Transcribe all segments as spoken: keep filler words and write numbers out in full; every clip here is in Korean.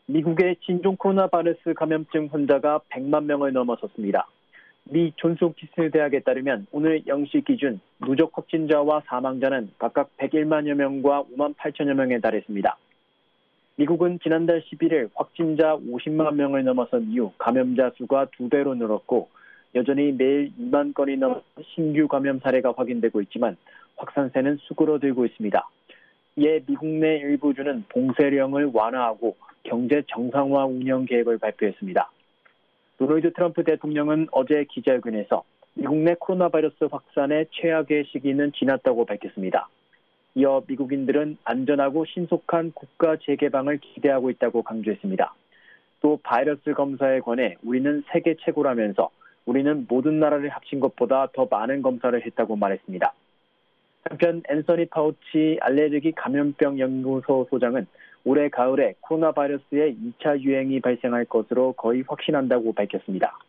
미국의 신종 코로나 바이러스 감염증 환자가 백만 명을 넘어섰습니다. 미 존스홉킨스 대학에 따르면 오늘 영 시 기준 누적 확진자와 사망자는 각각 백일만여 명과 오만 팔천여 명에 달했습니다. 미국은 지난달 십일일 확진자 오십만 명을 넘어선 이후 감염자 수가 두 배로 늘었고 여전히 매일 이만 건이 넘는 신규 감염 사례가 확인되고 있지만 확산세는 수그러들고 있습니다. 이에 미국 내 일부 주는 봉쇄령을 완화하고 경제 정상화 운영 계획을 발표했습니다. 도널드 트럼프 대통령은 어제 기자회견에서 미국 내 코로나 바이러스 확산의 최악의 시기는 지났다고 밝혔습니다. 이어 미국인들은 안전하고 신속한 국가 재개방을 기대하고 있다고 강조했습니다. 또 바이러스 검사에 관해 우리는 세계 최고라면서 우리는 모든 나라를 합친 것보다 더 많은 검사를 했다고 말했습니다. 한편 앤서니 파우치 알레르기 감염병 연구소 소장은 올해 가을에 코로나 바이러스의 이 차 유행이 발생할 것으로 거의 확신한다고 밝혔습니다.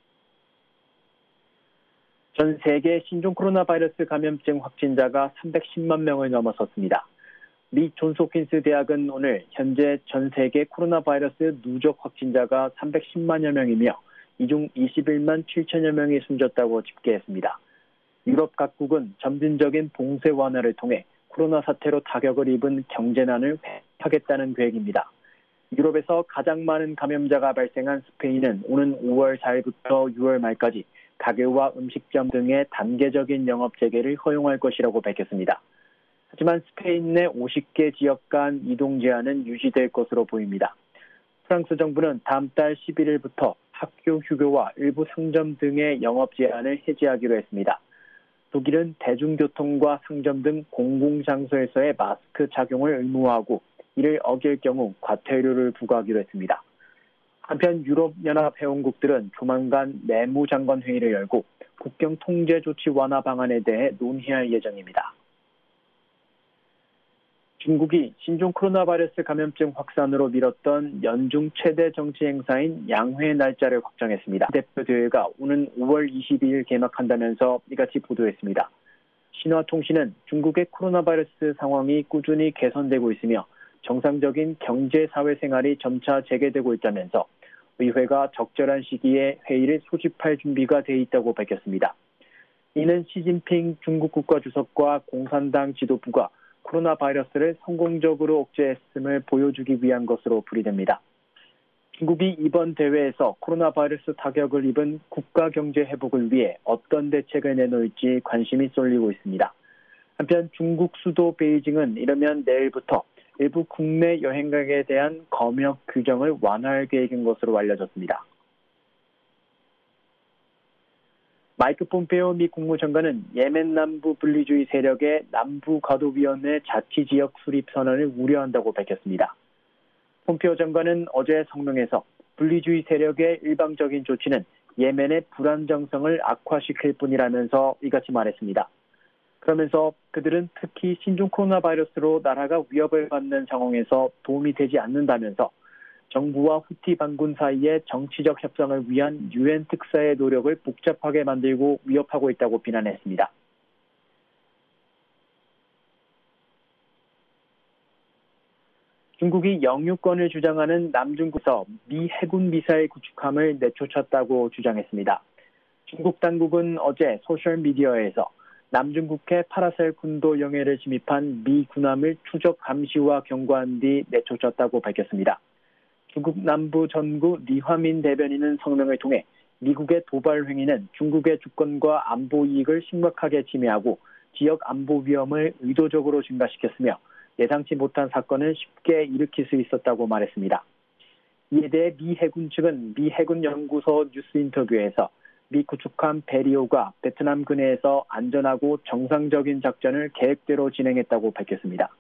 전 세계 신종 코로나 바이러스 감염증 확진자가 삼백십만 명을 넘어섰습니다. 미 존스홉킨스 대학은 오늘 현재 전 세계 코로나 바이러스 누적 확진자가 삼백십만여 명이며 이 중 이십일만 칠천여 명이 숨졌다고 집계했습니다. 유럽 각국은 점진적인 봉쇄 완화를 통해 코로나 사태로 타격을 입은 경제난을 회복하겠다는 계획입니다. 유럽에서 가장 많은 감염자가 발생한 스페인은 오는 오월 사일부터 유월 말까지 가게와 음식점 등의 단계적인 영업 재개를 허용할 것이라고 밝혔습니다. 하지만 스페인 내 오십 개 지역 간 이동 제한은 유지될 것으로 보입니다. 프랑스 정부는 다음 달 십일일부터 학교 휴교와 일부 상점 등의 영업 제한을 해제하기로 했습니다. 독일은 대중교통과 상점 등 공공장소에서의 마스크 착용을 의무화하고 이를 어길 경우 과태료를 부과하기로 했습니다. 한편 유럽연합 회원국들은 조만간 내무장관 회의를 열고 국경 통제 조치 완화 방안에 대해 논의할 예정입니다. 중국이 신종 코로나 바이러스 감염증 확산으로 미뤘던 연중 최대 정치 행사인 양회 날짜를 확정했습니다. 대표대회가 오는 오월 이십이일 개막한다면서 이같이 보도했습니다. 신화통신은 중국의 코로나 바이러스 상황이 꾸준히 개선되고 있으며 정상적인 경제 사회 생활이 점차 재개되고 있다면서 의회가 적절한 시기에 회의를 소집할 준비가 돼 있다고 밝혔습니다. 이는 시진핑 중국 국가주석과 공산당 지도부가 코로나 바이러스를 성공적으로 억제했음을 보여주기 위한 것으로 풀이됩니다. 중국이 이번 대회에서 코로나 바이러스 타격을 입은 국가 경제 회복을 위해 어떤 대책을 내놓을지 관심이 쏠리고 있습니다. 한편 중국 수도 베이징은 이르면 내일부터 일부 국내 여행객에 대한 검역 규정을 완화할 계획인 것으로 알려졌습니다. 마이크 폼페오 미 국무장관은 예멘 남부 분리주의 세력의 남부가도위원회 자치지역 수립 선언을 우려한다고 밝혔습니다. 폼페오 장관은 어제 성명에서 분리주의 세력의 일방적인 조치는 예멘의 불안정성을 악화시킬 뿐이라면서 이같이 말했습니다. 그러면서 그들은 특히 신종 코로나 바이러스로 나라가 위협을 받는 상황에서 도움이 되지 않는다면서 정부와 후티 반군 사이의 정치적 협상을 위한 유엔 특사의 노력을 복잡하게 만들고 위협하고 있다고 비난했습니다. 중국이 영유권을 주장하는 남중국에서 미 해군 미사일 구축함을 내쫓았다고 주장했습니다. 중국 당국은 어제 소셜미디어에서 남중국해 파라셀 군도 영해를 침입한 미 군함을 추적 감시와 경고한 뒤 내쫓았다고 밝혔습니다. 중국 남부 전구 리화민 대변인은 성명을 통해 미국의 도발 행위는 중국의 주권과 안보 이익을 심각하게 침해하고 지역 안보 위험을 의도적으로 증가시켰으며 예상치 못한 사건을 쉽게 일으킬 수 있었다고 말했습니다. 이에 대해 미 해군 측은 미 해군 연구소 뉴스 인터뷰에서 미 구축함 베리오가 베트남 근해에서 안전하고 정상적인 작전을 계획대로 진행했다고 밝혔습니다.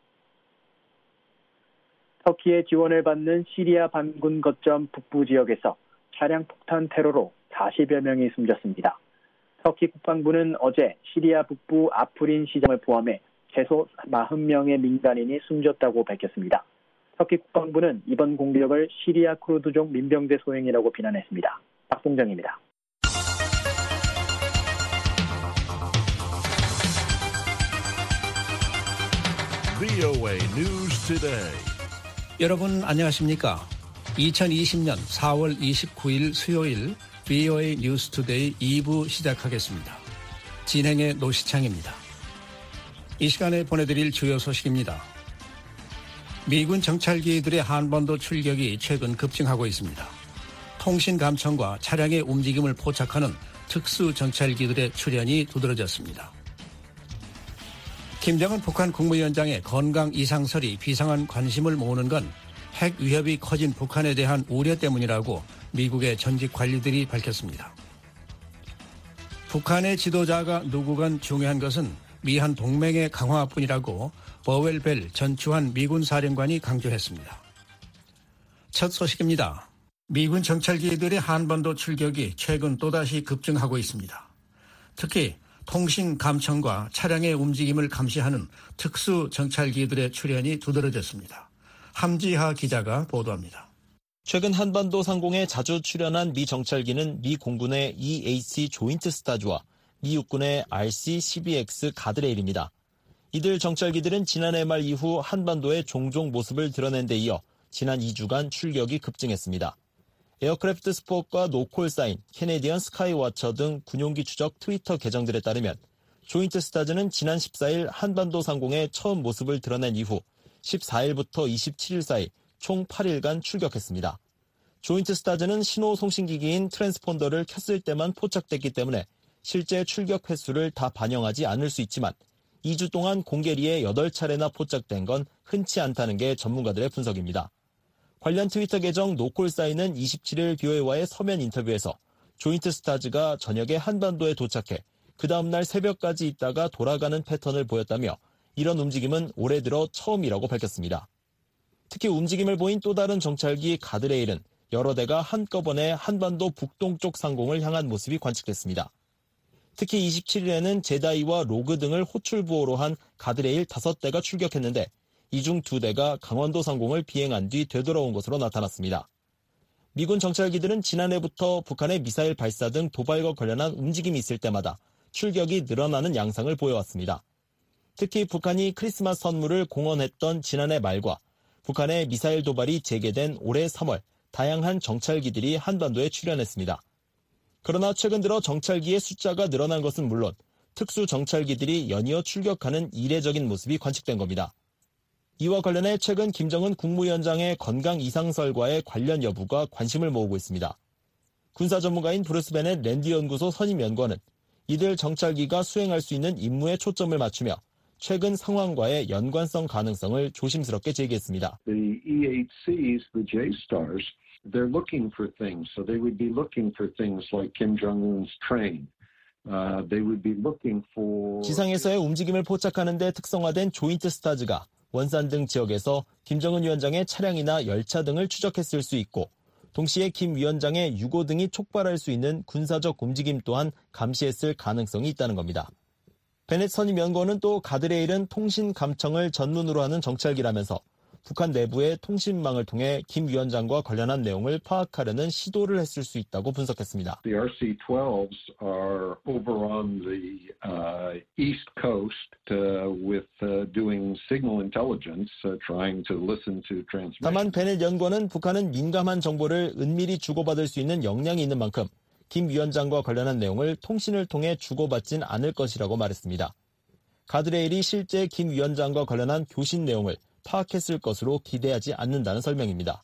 터키의 지원을 받는 시리아 반군 거점 북부 지역에서 차량 폭탄 테러로 사십여 명이 숨졌습니다. 터키 국방부는 어제 시리아 북부 아프린 시장을 포함해 최소 사십 명의 민간인이 숨졌다고 밝혔습니다. 터키 국방부는 이번 공격을 시리아 쿠르드족 민병대 소행이라고 비난했습니다. 박봉정입니다. 브이오에이 News Today. 여러분 안녕하십니까? 이천이십 년 사월 이십구일 수요일 브이오에이 뉴스투데이 이 부 시작하겠습니다. 진행의 노시창입니다. 이 시간에 보내드릴 주요 소식입니다. 미군 정찰기들의 한반도 출격이 최근 급증하고 있습니다. 통신 감청과 차량의 움직임을 포착하는 특수 정찰기들의 출현이 두드러졌습니다. 김정은 북한 국무위원장의 건강 이상설이 비상한 관심을 모으는 건 핵 위협이 커진 북한에 대한 우려 때문이라고 미국의 전직 관리들이 밝혔습니다. 북한의 지도자가 누구건 중요한 것은 미한 동맹의 강화뿐이라고 버웰 벨 전 주한 미군 사령관이 강조했습니다. 첫 소식입니다. 미군 정찰기들의 한반도 출격이 최근 또다시 급증하고 있습니다. 특히 통신 감청과 차량의 움직임을 감시하는 특수 정찰기들의 출현이 두드러졌습니다. 함지하 기자가 보도합니다. 최근 한반도 상공에 자주 출현한 미 정찰기는 미 공군의 이에이치 조인트 스타즈와 미 육군의 알씨 씨비엑스 가드레일입니다. 이들 정찰기들은 지난해 말 이후 한반도에 종종 모습을 드러낸 데 이어 지난 이 주간 출격이 급증했습니다. 에어크래프트 스포츠와 노콜 사인, 캐네디언 스카이워처 등 군용기 추적 트위터 계정들에 따르면 조인트 스타즈는 지난 십사일 한반도 상공에 처음 모습을 드러낸 이후 십사일부터 이십칠일 사이 총 팔 일간 출격했습니다. 조인트 스타즈는 신호 송신기기인 트랜스폰더를 켰을 때만 포착됐기 때문에 실제 출격 횟수를 다 반영하지 않을 수 있지만 이 주 동안 공개리에 여덟 차례나 포착된 건 흔치 않다는 게 전문가들의 분석입니다. 관련 트위터 계정 노콜사인은 이십칠일 뷰에이와의 서면 인터뷰에서 조인트 스타즈가 저녁에 한반도에 도착해 그 다음날 새벽까지 있다가 돌아가는 패턴을 보였다며 이런 움직임은 올해 들어 처음이라고 밝혔습니다. 특히 움직임을 보인 또 다른 정찰기 가드레일은 여러 대가 한꺼번에 한반도 북동쪽 상공을 향한 모습이 관측됐습니다. 특히 이십칠일에는 제다이와 로그 등을 호출부호로 한 가드레일 다섯 대가 출격했는데 이 중 두 대가 강원도 상공을 비행한 뒤 되돌아온 것으로 나타났습니다. 미군 정찰기들은 지난해부터 북한의 미사일 발사 등 도발과 관련한 움직임이 있을 때마다 출격이 늘어나는 양상을 보여왔습니다. 특히 북한이 크리스마스 선물을 공언했던 지난해 말과 북한의 미사일 도발이 재개된 올해 삼월 다양한 정찰기들이 한반도에 출현했습니다. 그러나 최근 들어 정찰기의 숫자가 늘어난 것은 물론 특수 정찰기들이 연이어 출격하는 이례적인 모습이 관측된 겁니다. 이와 관련해 최근 김정은 국무위원장의 건강 이상설과의 관련 여부가 관심을 모으고 있습니다. 군사 전문가인 브루스 베넷 랜드 연구소 선임 연구원은 이들 정찰기가 수행할 수 있는 임무에 초점을 맞추며 최근 상황과의 연관성 가능성을 조심스럽게 제기했습니다. The 이에이치's, the J-stars, they're looking for things. So they would be looking for things like Kim Jong-un's train. Uh, they would be looking for... 지상에서의 움직임을 포착하는 데 특성화된 조인트 스타즈가 원산 등 지역에서 김정은 위원장의 차량이나 열차 등을 추적했을 수 있고 동시에 김 위원장의 유고 등이 촉발할 수 있는 군사적 움직임 또한 감시했을 가능성이 있다는 겁니다. 베넷 선임 연구원은 또 가드레일은 통신 감청을 전문으로 하는 정찰기라면서 북한 내부의 통신망을 통해 김 위원장과 관련한 내용을 파악하려는 시도를 했을 수 있다고 분석했습니다. The 알씨 십이s are over on the uh, east coast uh, with uh, doing signal intelligence, uh, trying to listen to transmission. 다만 베넷 연구원은 북한은 민감한 정보를 은밀히 주고받을 수 있는 역량이 있는 만큼 김 위원장과 관련한 내용을 통신을 통해 주고받진 않을 것이라고 말했습니다. 가드레일이 실제 김 위원장과 관련한 교신 내용을 파악했을 것으로 기대하지 않는다는 설명입니다.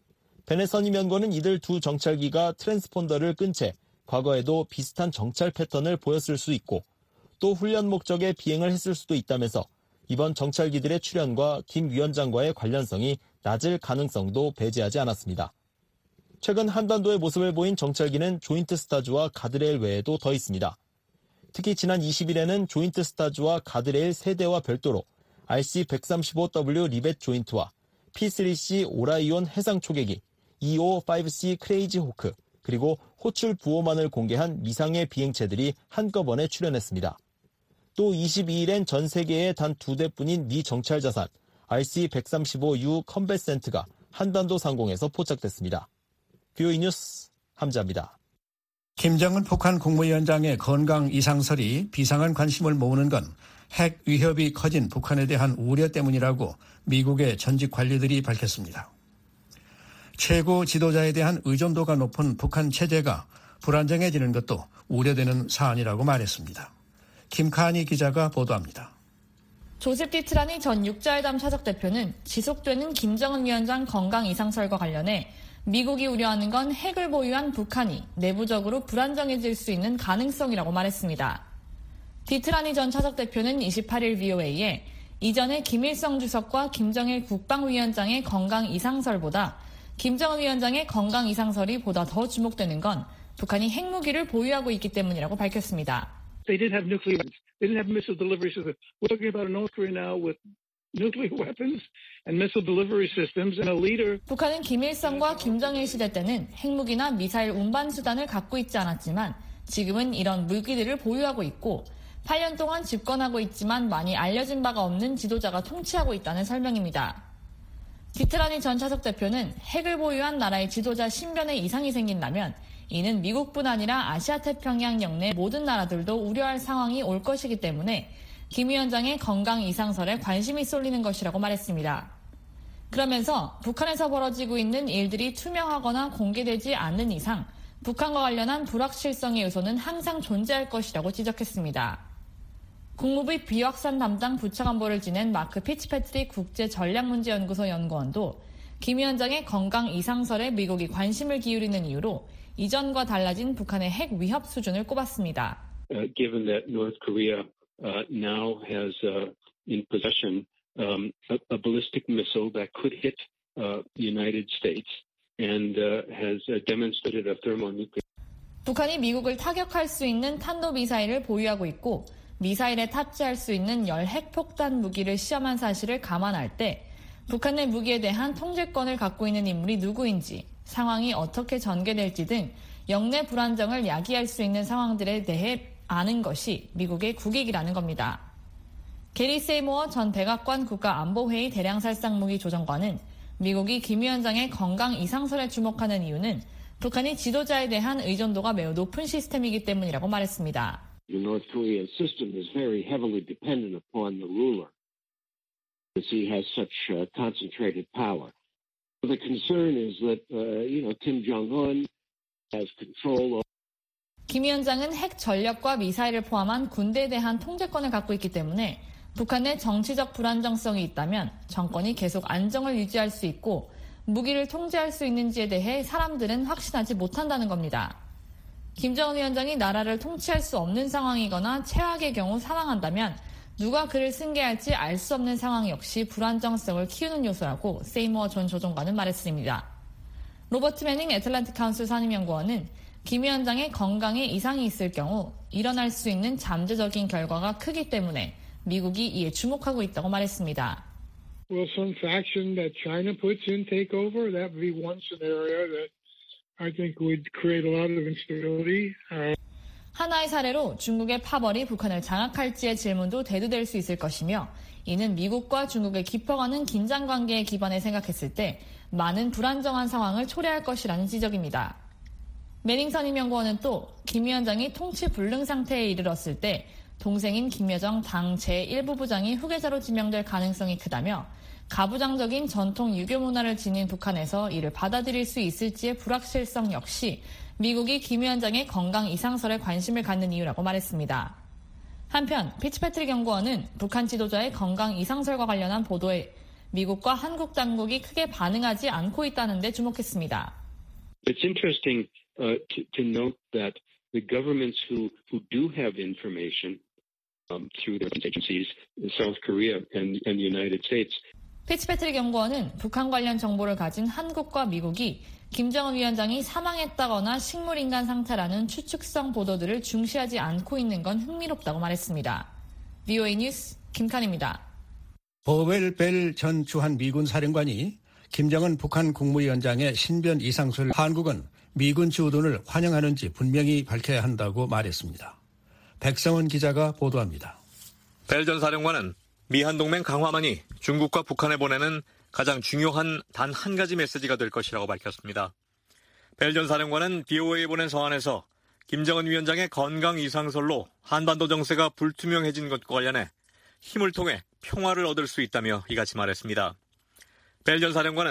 베넷 선임 연구원은 이들 두 정찰기가 트랜스폰더를 끈 채 과거에도 비슷한 정찰 패턴을 보였을 수 있고 또 훈련 목적의 비행을 했을 수도 있다면서 이번 정찰기들의 출현과 김 위원장과의 관련성이 낮을 가능성도 배제하지 않았습니다. 최근 한반도의 모습을 보인 정찰기는 조인트 스타즈와 가드레일 외에도 더 있습니다. 특히 지난 이십일에는 조인트 스타즈와 가드레일 세 대와 별도로 알씨 백삼십오 더블유 리벳 조인트와 피 쓰리 씨 오라이온 해상 초계기, 이오오오 씨 크레이지 호크, 그리고 호출 부호만을 공개한 미상의 비행체들이 한꺼번에 출현했습니다. 또 이십이일엔 전 세계에 단 두 대뿐인 미 정찰 자산 알씨 백삼십오 유 컴뱃센트가 한반도 상공에서 포착됐습니다. 뷰이 뉴스 함자입니다. 김정은 북한 국무위원장의 건강 이상설이 비상한 관심을 모으는 건 핵 위협이 커진 북한에 대한 우려 때문이라고 미국의 전직 관리들이 밝혔습니다. 최고 지도자에 대한 의존도가 높은 북한 체제가 불안정해지는 것도 우려되는 사안이라고 말했습니다. 김카니 기자가 보도합니다. 조셉 디트라니 전 육자회담 차석 대표는 지속되는 김정은 위원장 건강 이상설과 관련해 미국이 우려하는 건 핵을 보유한 북한이 내부적으로 불안정해질 수 있는 가능성이라고 말했습니다. 디트라니 전 차석 대표는 이십팔 일 브이오에이에 이전에 김일성 주석과 김정일 국방위원장의 건강 이상설보다 김정은 위원장의 건강 이상설이 보다 더 주목되는 건 북한이 핵무기를 보유하고 있기 때문이라고 밝혔습니다. They didn't have nuclear weapons. They didn't have missile delivery systems. We're talking about North Korea now with nuclear weapons and missile delivery systems and a leader. 북한은 김일성과 김정일 시대 때는 핵무기나 미사일 운반 수단을 갖고 있지 않았지만 지금은 이런 무기들을 보유하고 있고 팔 년 동안 집권하고 있지만 많이 알려진 바가 없는 지도자가 통치하고 있다는 설명입니다. 디트라니 전 차석 대표는 핵을 보유한 나라의 지도자 신변에 이상이 생긴다면 이는 미국뿐 아니라 아시아 태평양 영내 모든 나라들도 우려할 상황이 올 것이기 때문에 김 위원장의 건강 이상설에 관심이 쏠리는 것이라고 말했습니다. 그러면서 북한에서 벌어지고 있는 일들이 투명하거나 공개되지 않는 이상 북한과 관련한 불확실성의 요소는 항상 존재할 것이라고 지적했습니다. 국무부 비확산 담당 부차관보를 지낸 마크 피츠패트릭 국제전략문제연구소 연구원도 김 위원장의 건강 이상설에 미국이 관심을 기울이는 이유로 이전과 달라진 북한의 핵 위협 수준을 꼽았습니다. Uh, given that North Korea uh, now has uh, in possession um, a, a ballistic missile that could hit uh, the United States and uh, has uh, demonstrated a thermonuclear. 북한이 미국을 타격할 수 있는 탄도미사일을 보유하고 있고 미사일에 탑재할 수 있는 열 핵폭탄 무기를 시험한 사실을 감안할 때 북한 내 무기에 대한 통제권을 갖고 있는 인물이 누구인지 상황이 어떻게 전개될지 등 영내 불안정을 야기할 수 있는 상황들에 대해 아는 것이 미국의 국익이라는 겁니다. 게리 세이모어 전 백악관 국가안보회의 대량살상무기 조정관은 미국이 김 위원장의 건강 이상설에 주목하는 이유는 북한이 지도자에 대한 의존도가 매우 높은 시스템이기 때문이라고 말했습니다. The North Korean system is very heavily dependent upon the ruler, because he has such uh, concentrated power. The concern is that, uh, you know, Kim Jong-un has control of. 김 위원장은 핵 전력과 미사일을 포함한 군대에 대한 통제권을 갖고 있기 때문에 북한 내 정치적 불안정성이 있다면 정권이 계속 안정을 유지할 수 있고 무기를 통제할 수 있는지에 대해 사람들은 확신하지 못한다는 겁니다. 김정은 위원장이 나라를 통치할 수 없는 상황이거나 최악의 경우 사망한다면 누가 그를 승계할지 알 수 없는 상황 역시 불안정성을 키우는 요소라고 세이모어 전 조정관은 말했습니다. 로버트 매닝 애틀랜틱 카운슬 산임연구원은 김 위원장의 건강에 이상이 있을 경우 일어날 수 있는 잠재적인 결과가 크기 때문에 미국이 이에 주목하고 있다고 말했습니다. Will some faction that China puts in take over? That would be one scenario that I think would create a lot of instability. Uh... 하나의 사례로 중국의 파벌이 북한을 장악할지의 질문도 대두될 수 있을 것이며 이는 미국과 중국의 깊어가는 긴장관계에 기반해 생각했을 때 많은 불안정한 상황을 초래할 것이라는 지적입니다. 매닝선 임연구원은 또 김 위원장이 통치 불능 상태에 이르렀을 때 동생인 김여정 당 제일 부부장이 후계자로 지명될 가능성이 크다며 가부장적인 전통 유교 문화를 지닌 북한에서 이를 받아들일 수 있을지의 불확실성 역시 미국이 김 위원장의 건강 이상설에 관심을 갖는 이유라고 말했습니다. 한편 피츠패트릭 연구원은 북한 지도자의 건강 이상설과 관련한 보도에 미국과 한국 당국이 크게 반응하지 않고 있다는 데 주목했습니다. It's interesting uh, to, to note that the governments who, who do have information um, through their agencies, South Korea and, and the United States. 피츠패트릭 연구원은 북한 관련 정보를 가진 한국과 미국이 김정은 위원장이 사망했다거나 식물인간 상태라는 추측성 보도들을 중시하지 않고 있는 건 흥미롭다고 말했습니다. 브이오에이 뉴스 김칸입니다. 버웰 벨 전 주한 미군 사령관이 김정은 북한 국무위원장의 신변 이상설 한국은 미군 주둔을 환영하는지 분명히 밝혀야 한다고 말했습니다. 백성원 기자가 보도합니다. 벨 전 사령관은 미한동맹 강화만이 중국과 북한에 보내는 가장 중요한 단 한 가지 메시지가 될 것이라고 밝혔습니다. 벨 전 사령관은 브이오에이에 보낸 서한에서 김정은 위원장의 건강 이상설로 한반도 정세가 불투명해진 것과 관련해 힘을 통해 평화를 얻을 수 있다며 이같이 말했습니다. 벨 전 사령관은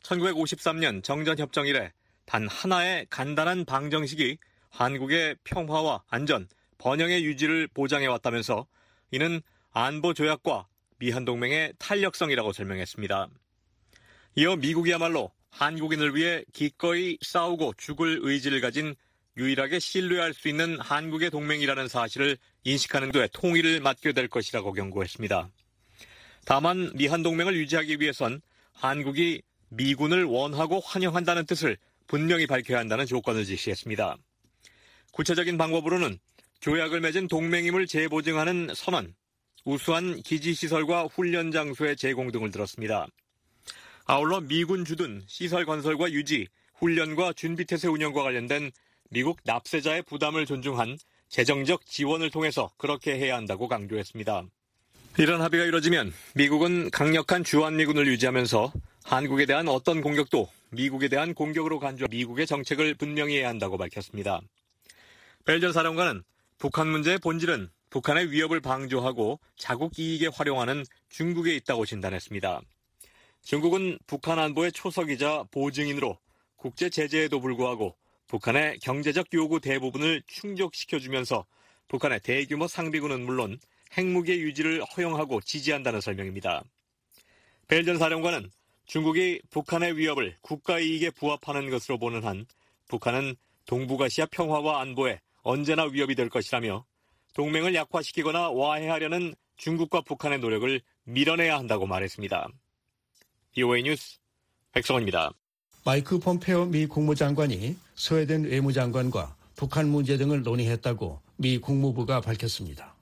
천구백오십삼 년 정전협정 이래 단 하나의 간단한 방정식이 한국의 평화와 안전, 번영의 유지를 보장해왔다면서 이는 안보조약과 미한동맹의 탄력성이라고 설명했습니다. 이어 미국이야말로 한국인을 위해 기꺼이 싸우고 죽을 의지를 가진 유일하게 신뢰할 수 있는 한국의 동맹이라는 사실을 인식하는 데 통일을 맡게 될 것이라고 경고했습니다. 다만 미한동맹을 유지하기 위해선 한국이 미군을 원하고 환영한다는 뜻을 분명히 밝혀야 한다는 조건을 제시했습니다. 구체적인 방법으로는 조약을 맺은 동맹임을 재보증하는 선언, 우수한 기지시설과 훈련 장소의 제공 등을 들었습니다. 아울러 미군 주둔 시설 건설과 유지, 훈련과 준비태세 운영과 관련된 미국 납세자의 부담을 존중한 재정적 지원을 통해서 그렇게 해야 한다고 강조했습니다. 이런 합의가 이뤄지면 미국은 강력한 주한미군을 유지하면서 한국에 대한 어떤 공격도 미국에 대한 공격으로 간주한 미국의 정책을 분명히 해야 한다고 밝혔습니다. 벨 전 사령관은 북한 문제의 본질은 북한의 위협을 방조하고 자국 이익에 활용하는 중국에 있다고 진단했습니다. 중국은 북한 안보의 초석이자 보증인으로 국제 제재에도 불구하고 북한의 경제적 요구 대부분을 충족시켜주면서 북한의 대규모 상비군은 물론 핵무기의 유지를 허용하고 지지한다는 설명입니다. 벨 전 사령관은 중국이 북한의 위협을 국가 이익에 부합하는 것으로 보는 한 북한은 동북아시아 평화와 안보에 언제나 위협이 될 것이라며 동맹을 약화시키거나 와해하려는 중국과 북한의 노력을 밀어내야 한다고 말했습니다. 비오에이 뉴스 백성원입니다. 마이크 폼페오 미 국무장관이 스웨덴 외무장관과 북한 문제 등을 논의했다고 미 국무부가 밝혔습니다.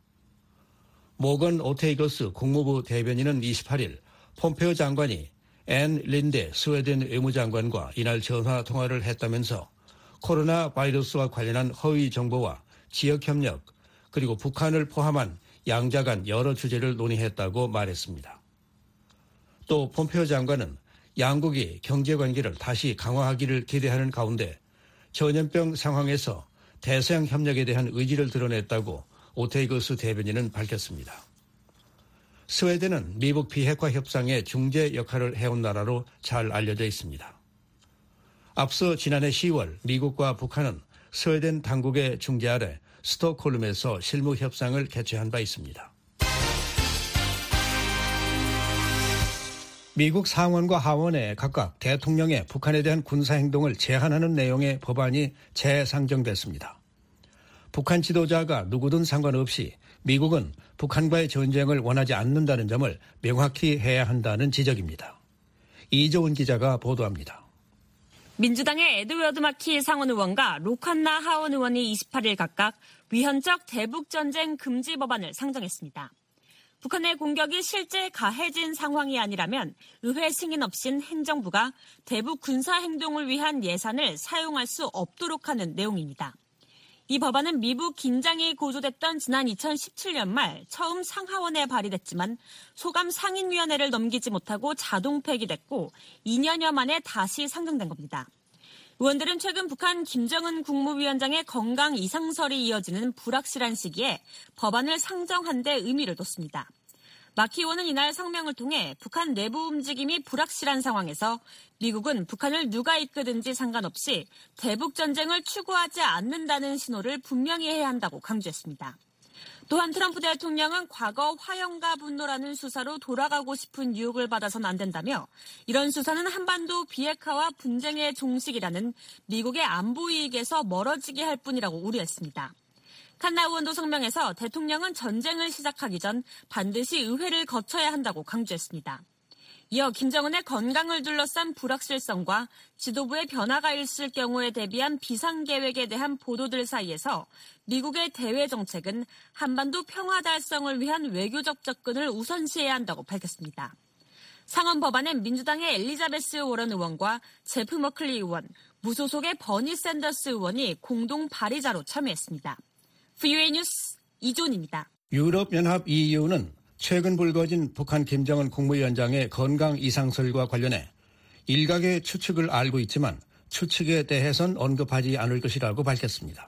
모건 오테이거스 국무부 대변인은 이십팔 일 폼페오 장관이 앤 린데 스웨덴 외무장관과 이날 전화 통화를 했다면서 코로나 바이러스와 관련한 허위 정보와 지역협력 그리고 북한을 포함한 양자 간 여러 주제를 논의했다고 말했습니다. 또 폼페오 장관은 양국이 경제관계를 다시 강화하기를 기대하는 가운데 전염병 상황에서 대서양 협력에 대한 의지를 드러냈다고 오테이거스 대변인은 밝혔습니다. 스웨덴은 미북 비핵화 협상의 중재 역할을 해온 나라로 잘 알려져 있습니다. 앞서 지난해 시월 미국과 북한은 스웨덴 당국의 중재 아래 스톡홀름에서 실무 협상을 개최한 바 있습니다. 미국 상원과 하원에 각각 대통령의 북한에 대한 군사행동을 제한하는 내용의 법안이 재상정됐습니다. 북한 지도자가 누구든 상관없이 미국은 북한과의 전쟁을 원하지 않는다는 점을 명확히 해야 한다는 지적입니다. 이조은 기자가 보도합니다. 민주당의 에드워드 마키 상원 의원과 로칸나 하원 의원이 이십팔 일 각각 위헌적 대북전쟁 금지 법안을 상정했습니다. 북한의 공격이 실제 가해진 상황이 아니라면 의회 승인 없인 행정부가 대북 군사행동을 위한 예산을 사용할 수 없도록 하는 내용입니다. 이 법안은 미북 긴장이 고조됐던 지난 이천십칠 년 말 처음 상하원에 발의됐지만 소감 상임위원회를 넘기지 못하고 자동 폐기됐고 이 년여 만에 다시 상정된 겁니다. 의원들은 최근 북한 김정은 국무위원장의 건강 이상설이 이어지는 불확실한 시기에 법안을 상정한 데 의미를 뒀습니다. 마키 의원은 이날 성명을 통해 북한 내부 움직임이 불확실한 상황에서 미국은 북한을 누가 이끄든지 상관없이 대북전쟁을 추구하지 않는다는 신호를 분명히 해야 한다고 강조했습니다. 또한 트럼프 대통령은 과거 화형과 분노라는 수사로 돌아가고 싶은 유혹을 받아서는 안 된다며 이런 수사는 한반도 비핵화와 분쟁의 종식이라는 미국의 안보 이익에서 멀어지게 할 뿐이라고 우려했습니다. 칸나 의원도 성명에서 대통령은 전쟁을 시작하기 전 반드시 의회를 거쳐야 한다고 강조했습니다. 이어 김정은의 건강을 둘러싼 불확실성과 지도부의 변화가 있을 경우에 대비한 비상계획에 대한 보도들 사이에서 미국의 대외 정책은 한반도 평화 달성을 위한 외교적 접근을 우선시해야 한다고 밝혔습니다. 상원 법안엔 민주당의 엘리자베스 워런 의원과 제프 머클리 의원, 무소속의 버니 샌더스 의원이 공동 발의자로 참여했습니다. 비오에이 뉴스 이존입니다. 유럽연합 이유는 최근 불거진 북한 김정은 국무위원장의 건강 이상설과 관련해 일각의 추측을 알고 있지만 추측에 대해선 언급하지 않을 것이라고 밝혔습니다.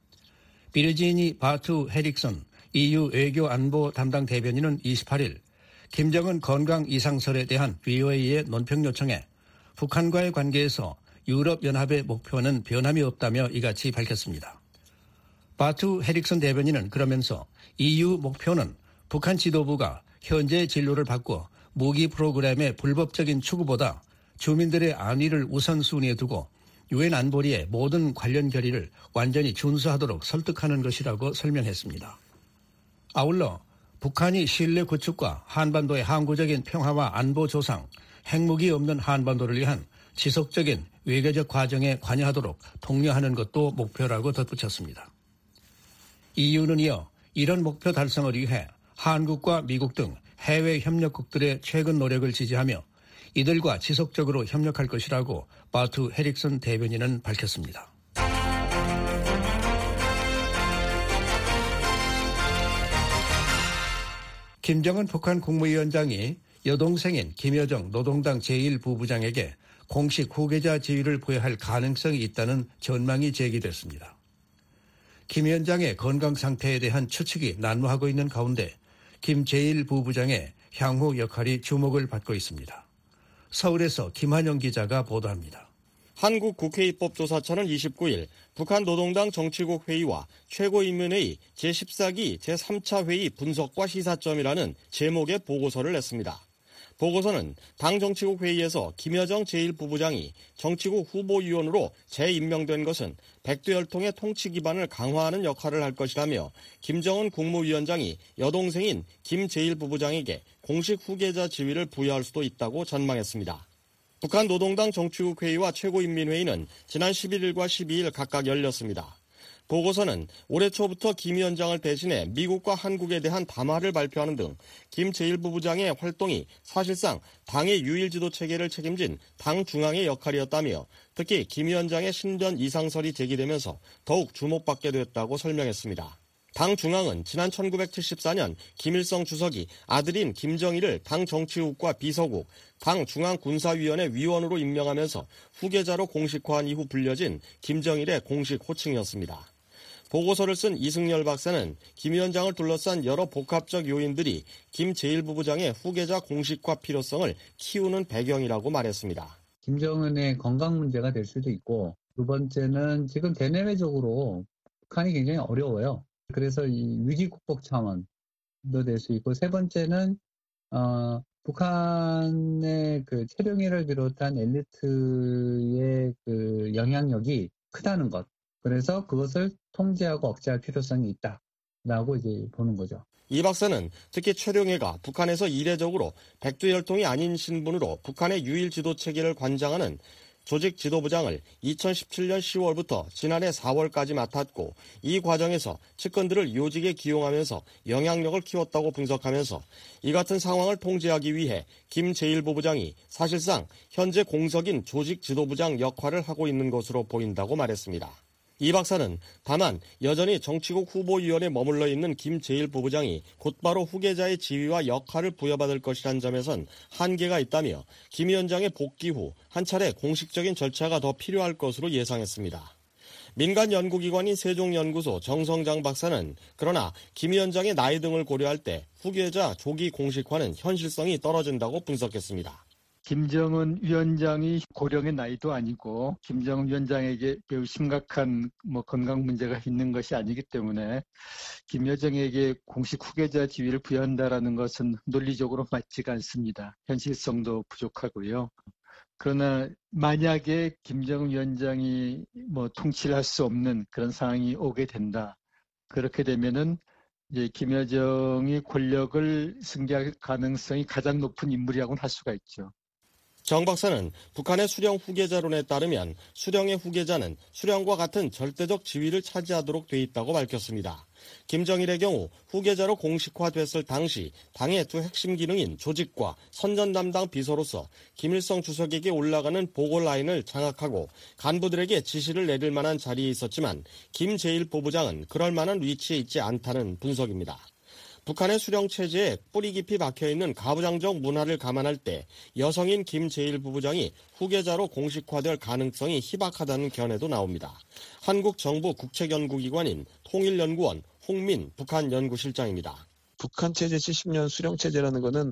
비르지니 바투 헤릭슨 이유 외교 안보 담당 대변인은 이십팔 일 김정은 건강 이상설에 대한 비오에이의 논평 요청에 북한과의 관계에서 유럽연합의 목표는 변함이 없다며 이같이 밝혔습니다. 바투 헤릭슨 대변인은 그러면서 이유 목표는 북한 지도부가 현재 진로를 바꿔 무기 프로그램의 불법적인 추구보다 주민들의 안위를 우선순위에 두고 유엔 안보리의 모든 관련 결의를 완전히 준수하도록 설득하는 것이라고 설명했습니다. 아울러 북한이 신뢰 구축과 한반도의 항구적인 평화와 안보 조상, 핵무기 없는 한반도를 위한 지속적인 외교적 과정에 관여하도록 독려하는 것도 목표라고 덧붙였습니다. 이유는 이어 이런 목표 달성을 위해 한국과 미국 등 해외 협력국들의 최근 노력을 지지하며 이들과 지속적으로 협력할 것이라고 바투 헤릭슨 대변인은 밝혔습니다. 김정은 북한 국무위원장이 여동생인 김여정 노동당 제일 부부장에게 공식 후계자 지위를 부여할 가능성이 있다는 전망이 제기됐습니다. 김 위원장의 건강 상태에 대한 추측이 난무하고 있는 가운데 김 제일 부부장의 향후 역할이 주목을 받고 있습니다. 서울에서 김한영 기자가 보도합니다. 한국국회입법조사처는 이십구일 북한 노동당 정치국 회의와 최고인민회의 제십사 기 제삼 차 회의 분석과 시사점이라는 제목의 보고서를 냈습니다. 보고서는 당 정치국 회의에서 김여정 제일 부부장이 정치국 후보위원으로 재임명된 것은 백두혈통의 통치 기반을 강화하는 역할을 할 것이라며 김정은 국무위원장이 여동생인 김 제일 부부장에게 공식 후계자 지위를 부여할 수도 있다고 전망했습니다. 북한 노동당 정치국 회의와 최고인민회의는 지난 십일일과 십이일 각각 열렸습니다. 보고서는 올해 초부터 김 위원장을 대신해 미국과 한국에 대한 담화를 발표하는 등 김 제일 부부장의 활동이 사실상 당의 유일 지도 체계를 책임진 당 중앙의 역할이었다며 특히 김 위원장의 신변 이상설이 제기되면서 더욱 주목받게 됐다고 설명했습니다. 당 중앙은 지난 천구백칠십사년 김일성 주석이 아들인 김정일을 당 정치국과 비서국, 당 중앙군사위원회 위원으로 임명하면서 후계자로 공식화한 이후 불려진 김정일의 공식 호칭이었습니다. 보고서를 쓴 이승열 박사는 김 위원장을 둘러싼 여러 복합적 요인들이 김 제일 부부장의 후계자 공식화 필요성을 키우는 배경이라고 말했습니다. 김정은의 건강 문제가 될 수도 있고 두 번째는 지금 대내외적으로 북한이 굉장히 어려워요. 그래서 이 위기 극복 차원도 될 수 있고 세 번째는 어, 북한의 그 최룡해를 비롯한 엘리트의 그 영향력이 크다는 것. 그래서 그것을 통제하고 억제할 필요성이 있다라고 이제 보는 거죠. 이 박사는 특히 최룡해가 북한에서 이례적으로 백두혈통이 아닌 신분으로 북한의 유일 지도 체계를 관장하는 조직 지도부장을 이천십칠년 시월부터 지난해 사월까지 맡았고 이 과정에서 측근들을 요직에 기용하면서 영향력을 키웠다고 분석하면서 이 같은 상황을 통제하기 위해 김 제일 부부장이 사실상 현재 공석인 조직 지도부장 역할을 하고 있는 것으로 보인다고 말했습니다. 이 박사는 다만 여전히 정치국 후보위원에 머물러 있는 김 제일 부부장이 곧바로 후계자의 지위와 역할을 부여받을 것이란 점에선 한계가 있다며 김 위원장의 복귀 후 한 차례 공식적인 절차가 더 필요할 것으로 예상했습니다. 민간 연구기관인 세종연구소 정성장 박사는 그러나 김 위원장의 나이 등을 고려할 때 후계자 조기 공식화는 현실성이 떨어진다고 분석했습니다. 김정은 위원장이 고령의 나이도 아니고 김정은 위원장에게 매우 심각한 뭐 건강 문제가 있는 것이 아니기 때문에 김여정에게 공식 후계자 지위를 부여한다라는 것은 논리적으로 맞지가 않습니다. 현실성도 부족하고요. 그러나 만약에 김정은 위원장이 뭐 통치를 할 수 없는 그런 상황이 오게 된다. 그렇게 되면은 이제 김여정이 권력을 승계할 가능성이 가장 높은 인물이라고는 할 수가 있죠. 정 박사는 북한의 수령 후계자론에 따르면 수령의 후계자는 수령과 같은 절대적 지위를 차지하도록 돼 있다고 밝혔습니다. 김정일의 경우 후계자로 공식화됐을 당시 당의 두 핵심 기능인 조직과 선전 담당 비서로서 김일성 주석에게 올라가는 보고 라인을 장악하고 간부들에게 지시를 내릴 만한 자리에 있었지만 김 제일 부부장은 그럴 만한 위치에 있지 않다는 분석입니다. 북한의 수령 체제에 뿌리 깊이 박혀있는 가부장적 문화를 감안할 때 여성인 김 제일 부부장이 후계자로 공식화될 가능성이 희박하다는 견해도 나옵니다. 한국 정부 국책연구기관인 통일연구원 홍민 북한 연구실장입니다. 북한 체제 칠십 년 수령 체제라는 것은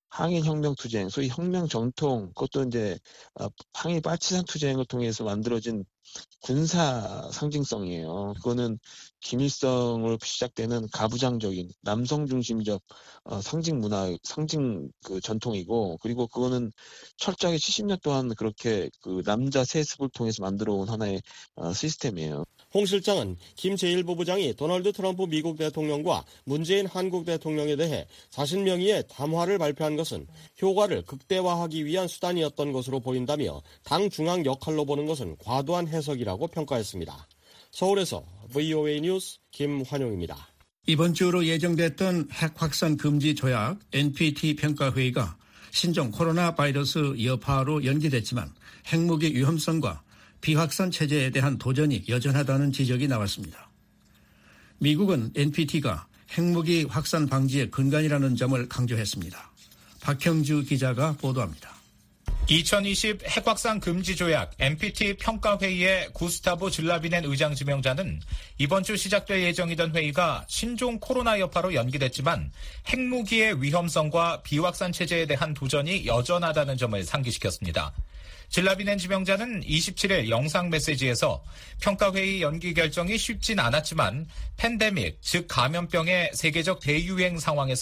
항일혁명 투쟁, 소위 혁명 전통, 그것도 이제 항일 빨치산 투쟁을 통해서 만들어진 군사 상징성이에요. 그거는 김일성으로 시작되는 가부장적인 남성 중심적 어, 상징 문화, 상징 그 전통이고, 그리고 그거는 철저하게 칠십 년 동안 그렇게 그 남자 세습을 통해서 만들어온 하나의 어, 시스템이에요. 홍 실장은 김 제일 부부장이 도널드 트럼프 미국 대통령과 문재인 한국 대통령에 대해 자신 명의의 담화를 발표한 것은 효과를 극대화하기 위한 수단이었던 것으로 보인다며 당 중앙 역할로 보는 것은 과도한 해석이라고 평가했습니다. 서울에서 브이오에이 뉴스 김환용입니다. 이번 주로 예정됐던 핵 확산 금지 조약 엔피티 평가회의가 신종 코로나 바이러스 여파로 연기됐지만 핵무기 위험성과 비확산 체제에 대한 도전이 여전하다는 지적이 나왔습니다. 미국은 엔피티가 핵무기 확산 방지의 근간이라는 점을 강조했습니다. 박형주 기자가 보도합니다. 이천이십 핵확산 금지 조약 엔피티 평가회의의 구스타보 질라비넨 의장 지명자는 이번 주 시작될 예정이던 회의가 신종 코로나 여파로 연기됐지만 핵무기의 위험성과 비확산 체제에 대한 도전이 여전하다는 점을 상기시켰습니다. 질라비넨 지명자는 이십칠일 영상 메시지에서 평가회의 연기 결정이 쉽진 않았지만 팬데믹, 즉 감염병의 세계적 대유행 상황에서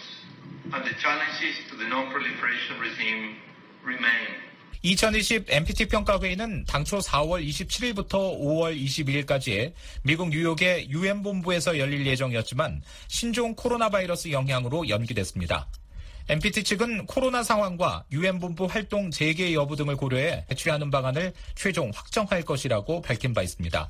이천이십 엔피티 평가회의는 당초 사월 이십칠일부터 오월 이십이일까지 미국 뉴욕의 유엔 본부에서 열릴 예정이었지만 신종 코로나 바이러스 영향으로 연기됐습니다. 엔피티 측은 코로나 상황과 유엔 본부 활동 재개 여부 등을 고려해 취하는 방안을 최종 확정할 것이라고 밝힌 바 있습니다.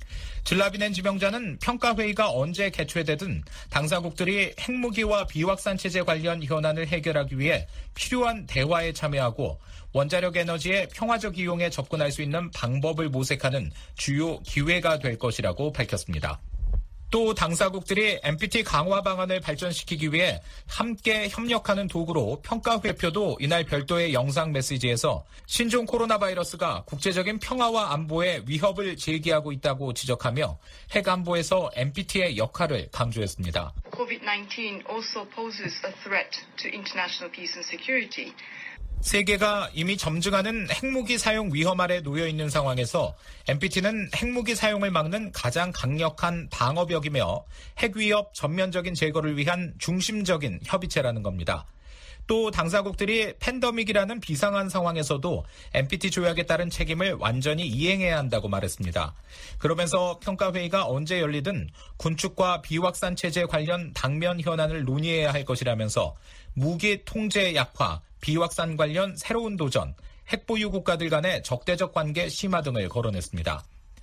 질라비넨 지명자는 평가회의가 언제 개최되든 당사국들이 핵무기와 비확산 체제 관련 현안을 해결하기 위해 필요한 대화에 참여하고 원자력 에너지의 평화적 이용에 접근할 수 있는 방법을 모색하는 주요 기회가 될 것이라고 밝혔습니다. 또 당사국들이 엔피티 강화 방안을 발전시키기 위해 함께 협력하는 도구로 평가회표도 이날 별도의 영상 메시지에서 신종 코로나 바이러스가 국제적인 평화와 안보에 위협을 제기하고 있다고 지적하며 핵 안보에서 엔피티의 역할을 강조했습니다. 코비드 나인틴 also poses a threat to international peace and security. 세계가 이미 점증하는 핵무기 사용 위험 아래 놓여 있는 상황에서 엔피티는 핵무기 사용을 막는 가장 강력한 방어벽이며 핵위협 전면적인 제거를 위한 중심적인 협의체라는 겁니다. 또 당사국들이 팬데믹이라는 비상한 상황에서도 엔피티 조약에 따른 책임을 완전히 이행해야 한다고 말했습니다. 그러면서 평가회의가 언제 열리든 군축과 비확산 체제 관련 당면 현안을 논의해야 할 것이라면서 무기 통제 약화, 비확산 관련 새로운 도전, 핵보유 국가들 간의 적대적 관계 심화 등을 거론했습니다.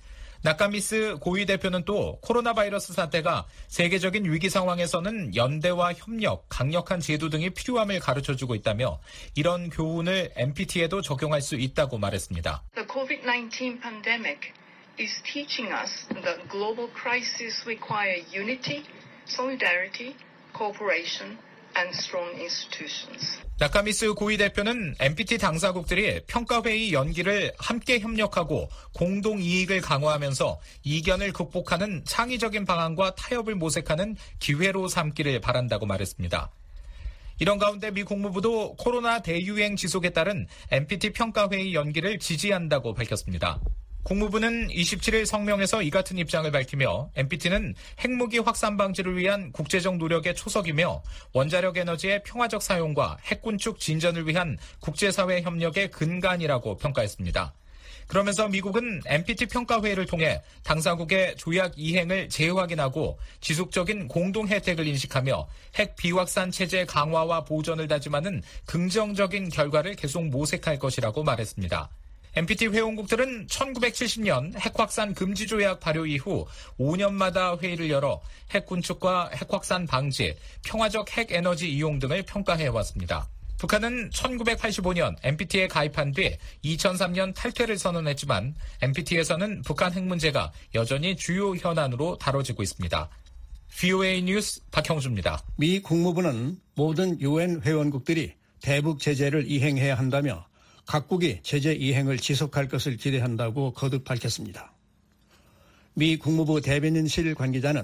나카미스 고위 대표는 또 코로나 바이러스 사태가 세계적인 위기 상황에서는 연대와 협력, 강력한 제도 등이 필요함을 가르쳐주고 있다며 이런 교훈을 엔피티에도 적용할 수 있다고 말했습니다. The 코비드 나인틴 pandemic is teaching us that global crises require unity, solidarity, cooperation, and strong institutions. 나카미스 고위 대표는 엔피티 당사국들이 평가회의 연기를 함께 협력하고 공동 이익을 강화하면서 이견을 극복하는 창의적인 방안과 타협을 모색하는 기회로 삼기를 바란다고 말했습니다. 이런 가운데 미 국무부도 코로나 대유행 지속에 따른 엔피티 평가회의 연기를 지지한다고 밝혔습니다. 국무부는 이십칠일 성명에서 이 같은 입장을 밝히며 엔피티는 핵무기 확산 방지를 위한 국제적 노력의 초석이며 원자력 에너지의 평화적 사용과 핵군축 진전을 위한 국제사회 협력의 근간이라고 평가했습니다. 그러면서 미국은 엔피티 평가회의를 통해 당사국의 조약 이행을 재확인하고 지속적인 공동 혜택을 인식하며 핵 비확산 체제 강화와 보전을 다짐하는 긍정적인 결과를 계속 모색할 것이라고 말했습니다. 엔피티 회원국들은 천구백칠십 년 핵확산 금지 조약 발효 이후 오 년마다 회의를 열어 핵 군축과 핵 확산 방지, 평화적 핵 에너지 이용 등을 평가해 왔습니다. 북한은 천구백팔십오 년 엔피티에 가입한 뒤 이천삼 년 탈퇴를 선언했지만 엔피티에서는 북한 핵 문제가 여전히 주요 현안으로 다뤄지고 있습니다. 브이오에이 뉴스 박형주입니다. 미 국무부는 모든 유엔 회원국들이 대북 제재를 이행해야 한다며 각국이 제재 이행을 지속할 것을 기대한다고 거듭 밝혔습니다. 미 국무부 대변인실 관계자는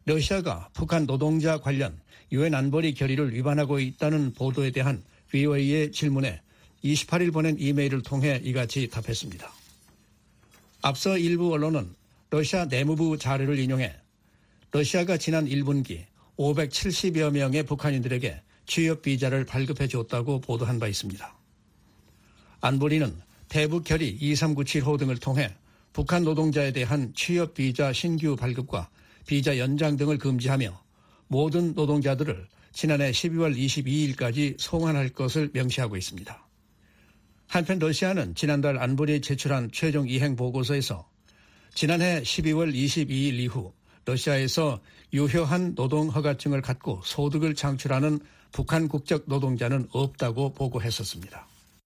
러시아가 북한 노동자 관련 유엔 안보리 결의를 위반하고 있다는 보도에 대한 브이오에이의 질문에 이십팔 일 보낸 이메일을 통해 이같이 답했습니다. 앞서 일부 언론은 러시아 내무부 자료를 인용해 러시아가 지난 일 분기 오백칠십여 명의 북한인들에게 취업 비자를 발급해 줬다고 보도한 바 있습니다. 안보리는 대북 결의 이삼구칠 호 등을 통해 북한 노동자에 대한 취업 비자 신규 발급과 비자 연장 등을 금지하며 모든 노동자들을 지난해 십이월 이십이일까지 송환할 것을 명시하고 있습니다. 한편 러시아는 지난달 안보리에 제출한 최종 이행 보고서에서 지난해 십이월 이십이일 이후 러시아에서 유효한 노동 허가증을 갖고 소득을 창출하는 북한 국적 노동자는 없다고 보고했었습니다.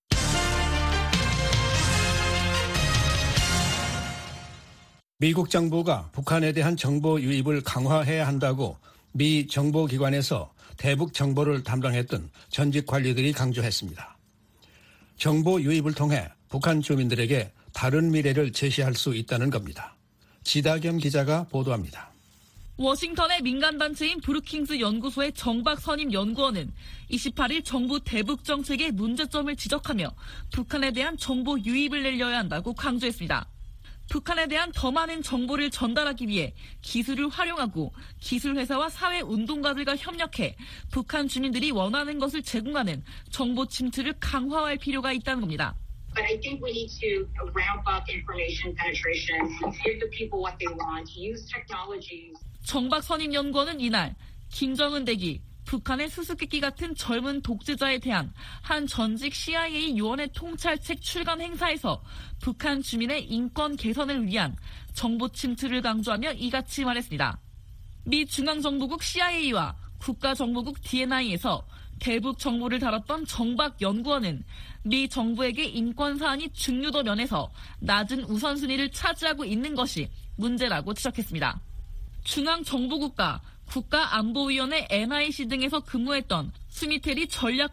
미국 정부가 북한에 대한 정보 유입을 강화해야 한다고 미 정보기관에서 대북 정보를 담당했던 전직 관리들이 강조했습니다. 정보 유입을 통해 북한 주민들에게 다른 미래를 제시할 수 있다는 겁니다. 지다겸 기자가 보도합니다. 워싱턴의 민간단체인 브루킹스 연구소의 정박 선임 연구원은 이십팔 일 정부 대북 정책의 문제점을 지적하며 북한에 대한 정보 유입을 늘려야 한다고 강조했습니다. 북한에 대한 더 많은 정보를 전달하기 위해 기술을 활용하고 기술회사와 사회운동가들과 협력해 북한 주민들이 원하는 것을 제공하는 정보 침투를 강화할 필요가 있다는 겁니다. But I think we need to ramp up information penetration, give the people what they want, use technologies. 정박 선임 연구원은 이날 김정은 대기, 북한의 수수께끼 같은 젊은 독재자에 대한 한 전직 씨아이에이 요원의 통찰책 출간 행사에서 북한 주민의 인권 개선을 위한 정보 침투를 강조하며 이같이 말했습니다. 미 중앙정보국 씨아이에이와 국가정보국 디엔아이에서 대북 정보를 다뤘던 정박 연구원은 미 정부에게 인권 사안이 중요도 면에서 낮은 우선순위를 차지하고 있는 것이 문제라고 지적했습니다. 중앙정보국과 국가안보위원회 엔아이씨 등에서 근무했던 스미테리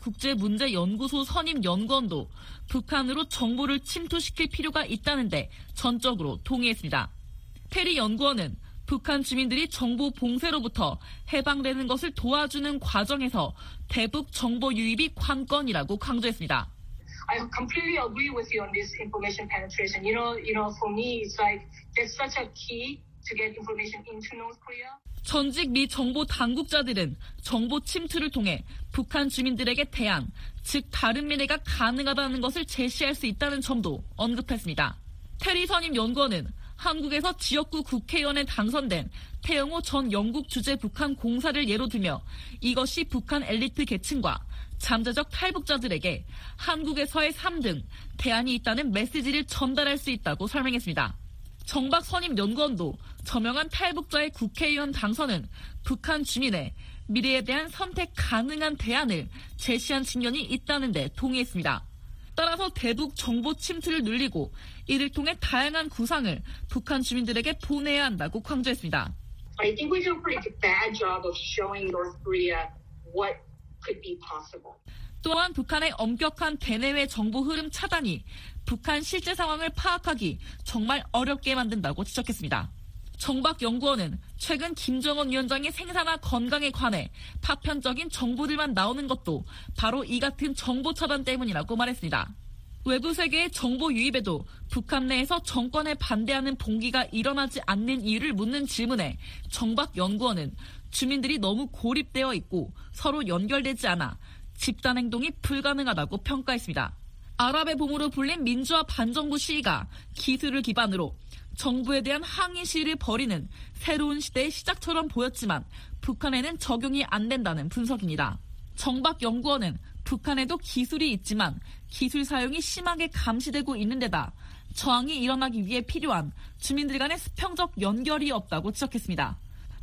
전략국제문제연구소 선임 연구원도 북한으로 정보를 침투시킬 필요가 있다는데 전적으로 동의했습니다. 테리 연구원은 북한 주민들이 정보 봉쇄로부터 해방되는 것을 도와주는 과정에서 대북 정보 유입이 관건이라고 강조했습니다. I completely agree with you on this information penetration. You know, you know, for me, it's like there's such a key to get information into North Korea. 전직 미 정보 당국자들은 정보 침투를 통해 북한 주민들에게 대안, 즉 다른 미래가 가능하다는 것을 제시할 수 있다는 점도 언급했습니다. 테리 선임 연구원은 한국에서 지역구 국회의원에 당선된 태영호 전 영국 주재 북한 공사를 예로 들며 이것이 북한 엘리트 계층과 잠재적 탈북자들에게 한국에서의 삶 등 대안이 있다는 메시지를 전달할 수 있다고 설명했습니다. 정박 선임 연구원도 저명한 탈북자의 국회의원 당선은 북한 주민의 미래에 대한 선택 가능한 대안을 제시한 측면이 있다는 데 동의했습니다. 따라서 대북 정보 침투를 늘리고 이를 통해 다양한 구상을 북한 주민들에게 보내야 한다고 강조했습니다. I think we do a pretty bad job of showing North Korea what could be possible. 또한 북한의 엄격한 대내외 정보 흐름 차단이 북한 실제 상황을 파악하기 정말 어렵게 만든다고 지적했습니다. 정박 연구원은 최근 김정은 위원장의 생사나 건강에 관해 파편적인 정보들만 나오는 것도 바로 이 같은 정보 차단 때문이라고 말했습니다. 외부 세계의 정보 유입에도 북한 내에서 정권에 반대하는 봉기가 일어나지 않는 이유를 묻는 질문에 정박 연구원은 주민들이 너무 고립되어 있고 서로 연결되지 않아 집단 행동이 불가능하다고 평가했습니다. 아랍의 봄으로 불린 민주화 반정부 시위가 기술을 기반으로 정부에 대한 항의 시위를 벌이는 새로운 시대의 시작처럼 보였지만 북한에는 적용이 안 된다는 분석입니다. 정박 연구원은 북한에도 기술이 있지만 기술 사용이 심하게 감시되고 있는 데다 저항이 일어나기 위해 필요한 주민들 간의 수평적 연결이 없다고 지적했습니다.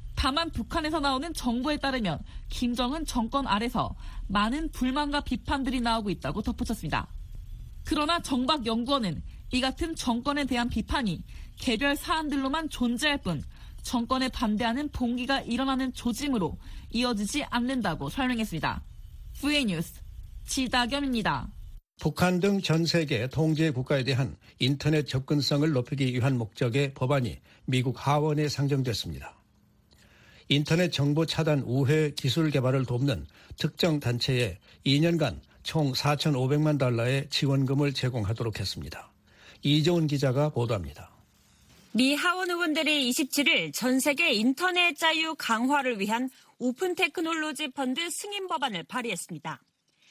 다만 북한에서 나오는 정보에 따르면 김정은 정권 아래서 많은 불만과 비판들이 나오고 있다고 덧붙였습니다. 그러나 정박 연구원은 이 같은 정권에 대한 비판이 개별 사안들로만 존재할 뿐 정권에 반대하는 봉기가 일어나는 조짐으로 이어지지 않는다고 설명했습니다. 브이오에이 뉴스 지다겸입니다. 북한 등 전 세계 통제 국가에 대한 인터넷 접근성을 높이기 위한 목적의 법안이 미국 하원에 상정됐습니다. 인터넷 정보 차단 우회 기술 개발을 돕는 특정 단체에 이 년간 총 사천오백만 달러의 지원금을 제공하도록 했습니다. 이재훈 기자가 보도합니다. 미 하원 의원들이 이십칠 일 전 세계 인터넷 자유 강화를 위한 오픈 테크놀로지 펀드 승인 법안을 발의했습니다.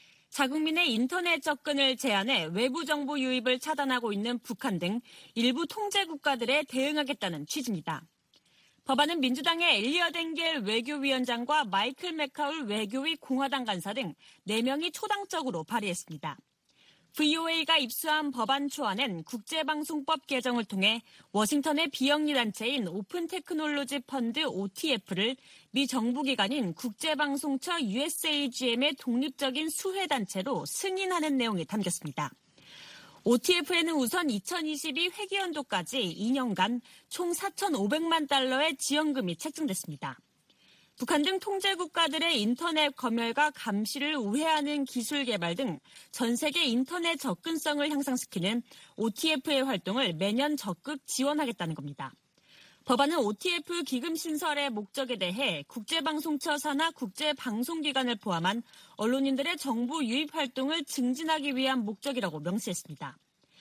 자국민의 인터넷 접근을 제한해 외부 정보 유입을 차단하고 있는 북한 등 일부 통제 국가들에 대응하겠다는 취지입니다. 법안은 민주당의 엘리엇 엥겔 외교위원장과 마이클 맥카울 외교위 공화당 간사 등 네 명이 초당적으로 발의했습니다. 브이오에이가 입수한 법안 초안엔 국제방송법 개정을 통해 워싱턴의 비영리 단체인 오픈 테크놀로지 펀드 오티에프를 미 정부기관인 국제방송처 유에스에이지엠의 독립적인 수혜단체로 승인하는 내용이 담겼습니다. 오티에프에는 우선 이천이십이 회계연도까지 이 년간 총 사천오백만 달러의 지원금이 책정됐습니다. 북한 등 통제 국가들의 인터넷 검열과 감시를 우회하는 기술 개발 등 전 세계 인터넷 접근성을 향상시키는 오티에프의 활동을 매년 적극 지원하겠다는 겁니다. 법안은 오티에프 기금 신설의 목적에 대해 국제방송처 산하 국제방송기관을 포함한 언론인들의 정보 유입 활동을 증진하기 위한 목적이라고 명시했습니다.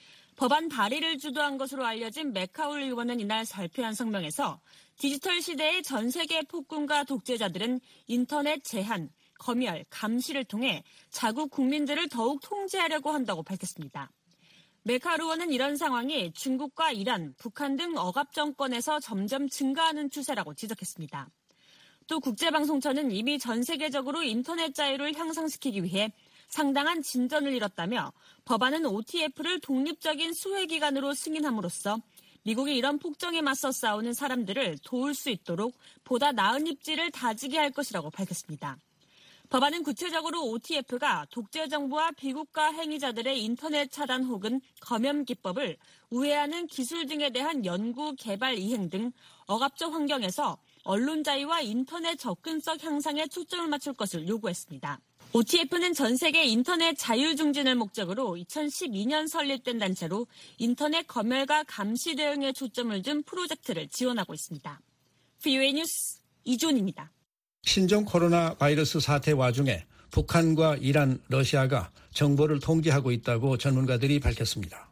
법안 발의를 주도한 것으로 알려진 맥카울 의원은 이날 발표한 성명에서 디지털 시대의 전 세계 폭군과 독재자들은 인터넷 제한, 검열, 감시를 통해 자국 국민들을 더욱 통제하려고 한다고 밝혔습니다. 맥카울 의원은 이런 상황이 중국과 이란, 북한 등 억압 정권에서 점점 증가하는 추세라고 지적했습니다. 또 국제방송처는 이미 전 세계적으로 인터넷 자유를 향상시키기 위해 상당한 진전을 이뤘다며 법안은 오티에프를 독립적인 수혜기관으로 승인함으로써 미국이 이런 폭정에 맞서 싸우는 사람들을 도울 수 있도록 보다 나은 입지를 다지게 할 것이라고 밝혔습니다. 법안은 구체적으로 오티에프가 독재정부와 비국가 행위자들의 인터넷 차단 혹은 검염 기법을 우회하는 기술 등에 대한 연구, 개발, 이행 등 억압적 환경에서 언론 자유와 인터넷 접근성 향상에 초점을 맞출 것을 요구했습니다. 오티에프는 전 세계 인터넷 자율 중진을 목적으로 이천십이 년 설립된 단체로 인터넷 검열과 감시 대응에 초점을 둔 프로젝트를 지원하고 있습니다. 브이오에이 뉴스 이존입니다. 신종 코로나 바이러스 사태 와중에 북한과 이란, 러시아가 정보를 통제하고 있다고 전문가들이 밝혔습니다.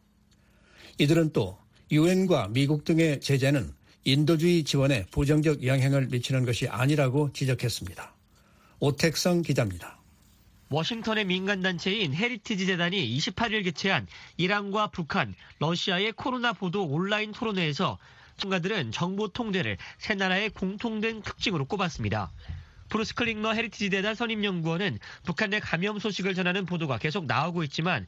이들은 또 유엔과 미국 등의 제재는 인도주의 지원에 부정적 영향을 미치는 것이 아니라고 지적했습니다. 오택성 기자입니다. 워싱턴의 민간단체인 헤리티지 재단이 이십팔 일 개최한 이란과 북한, 러시아의 코로나 보도 온라인 토론회에서 전문가들은 정보 통제를 세 나라의 공통된 특징으로 꼽았습니다. 브루스 클링너 헤리티지 재단 선임연구원은 북한 내 감염 소식을 전하는 보도가 계속 나오고 있지만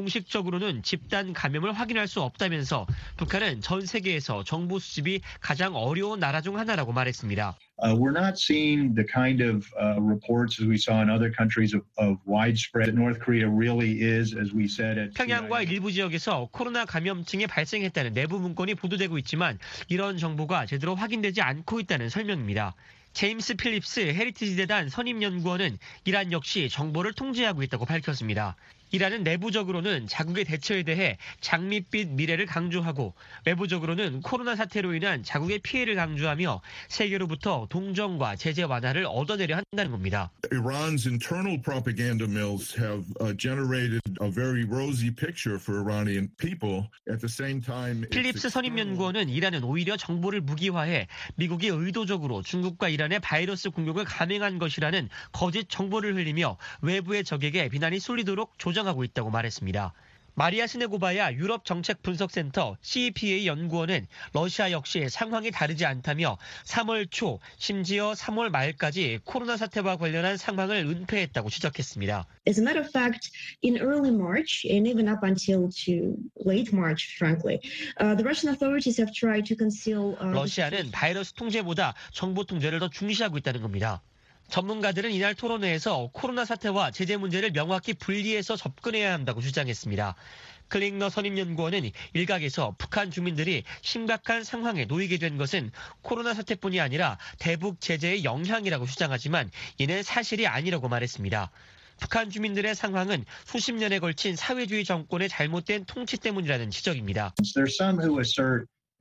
공식적으로는 집단 감염을 확인할 수 없다면서 북한은 전 세계에서 정보 수집이 가장 어려운 나라 중 하나라고 말했습니다. Uh, we're not seeing the kind of uh, reports as we saw in other countries of, of widespread. North Korea really is, as we said, at 평양과 일부 지역에서 코로나 감염증이 발생했다는 내부 문건이 보도되고 있지만 이런 정보가 제대로 확인되지 않고 있다는 설명입니다. 제임스 필립스 헤리티지 재단 선임연구원은 이란 역시 정보를 통제하고 있다고 밝혔습니다. 이란은 내부적으로는 자국의 대처에 대해 장밋빛 미래를 강조하고 외부적으로는 코로나 사태로 인한 자국의 피해를 강조하며 세계로부터 동정과 제재 완화를 얻어내려 한다는 겁니다. Iran's internal propaganda mills have uh, generated a very rosy picture for Iranian people. At the same time, 필립스 선임연구원은 이란은 오히려 정보를 무기화해 미국이 의도적으로 중국과 이란의 바이러스 공격을 감행한 것이라는 거짓 정보를 흘리며 외부의 적에게 비난이 쏠리도록 조정 하고 있다고 말했습니다. 마리아 스네고바야 유럽 정책 분석센터 씨이피에이 연구원은 러시아 역시 상황이 다르지 않다며 삼월 초 심지어 삼월 말까지 코로나 사태와 관련한 상황을 은폐했다고 지적했습니다. As a matter of fact, in early March and even up until to late March, frankly, uh, the Russian authorities have tried to conceal. Uh, 러시아는 바이러스 통제보다 정보 통제를 더 중시하고 있다는 겁니다. 전문가들은 이날 토론회에서 코로나 사태와 제재 문제를 명확히 분리해서 접근해야 한다고 주장했습니다. 클링너 선임연구원은 일각에서 북한 주민들이 심각한 상황에 놓이게 된 것은 코로나 사태뿐이 아니라 대북 제재의 영향이라고 주장하지만 이는 사실이 아니라고 말했습니다. 북한 주민들의 상황은 수십 년에 걸친 사회주의 정권의 잘못된 통치 때문이라는 지적입니다. There's some who assert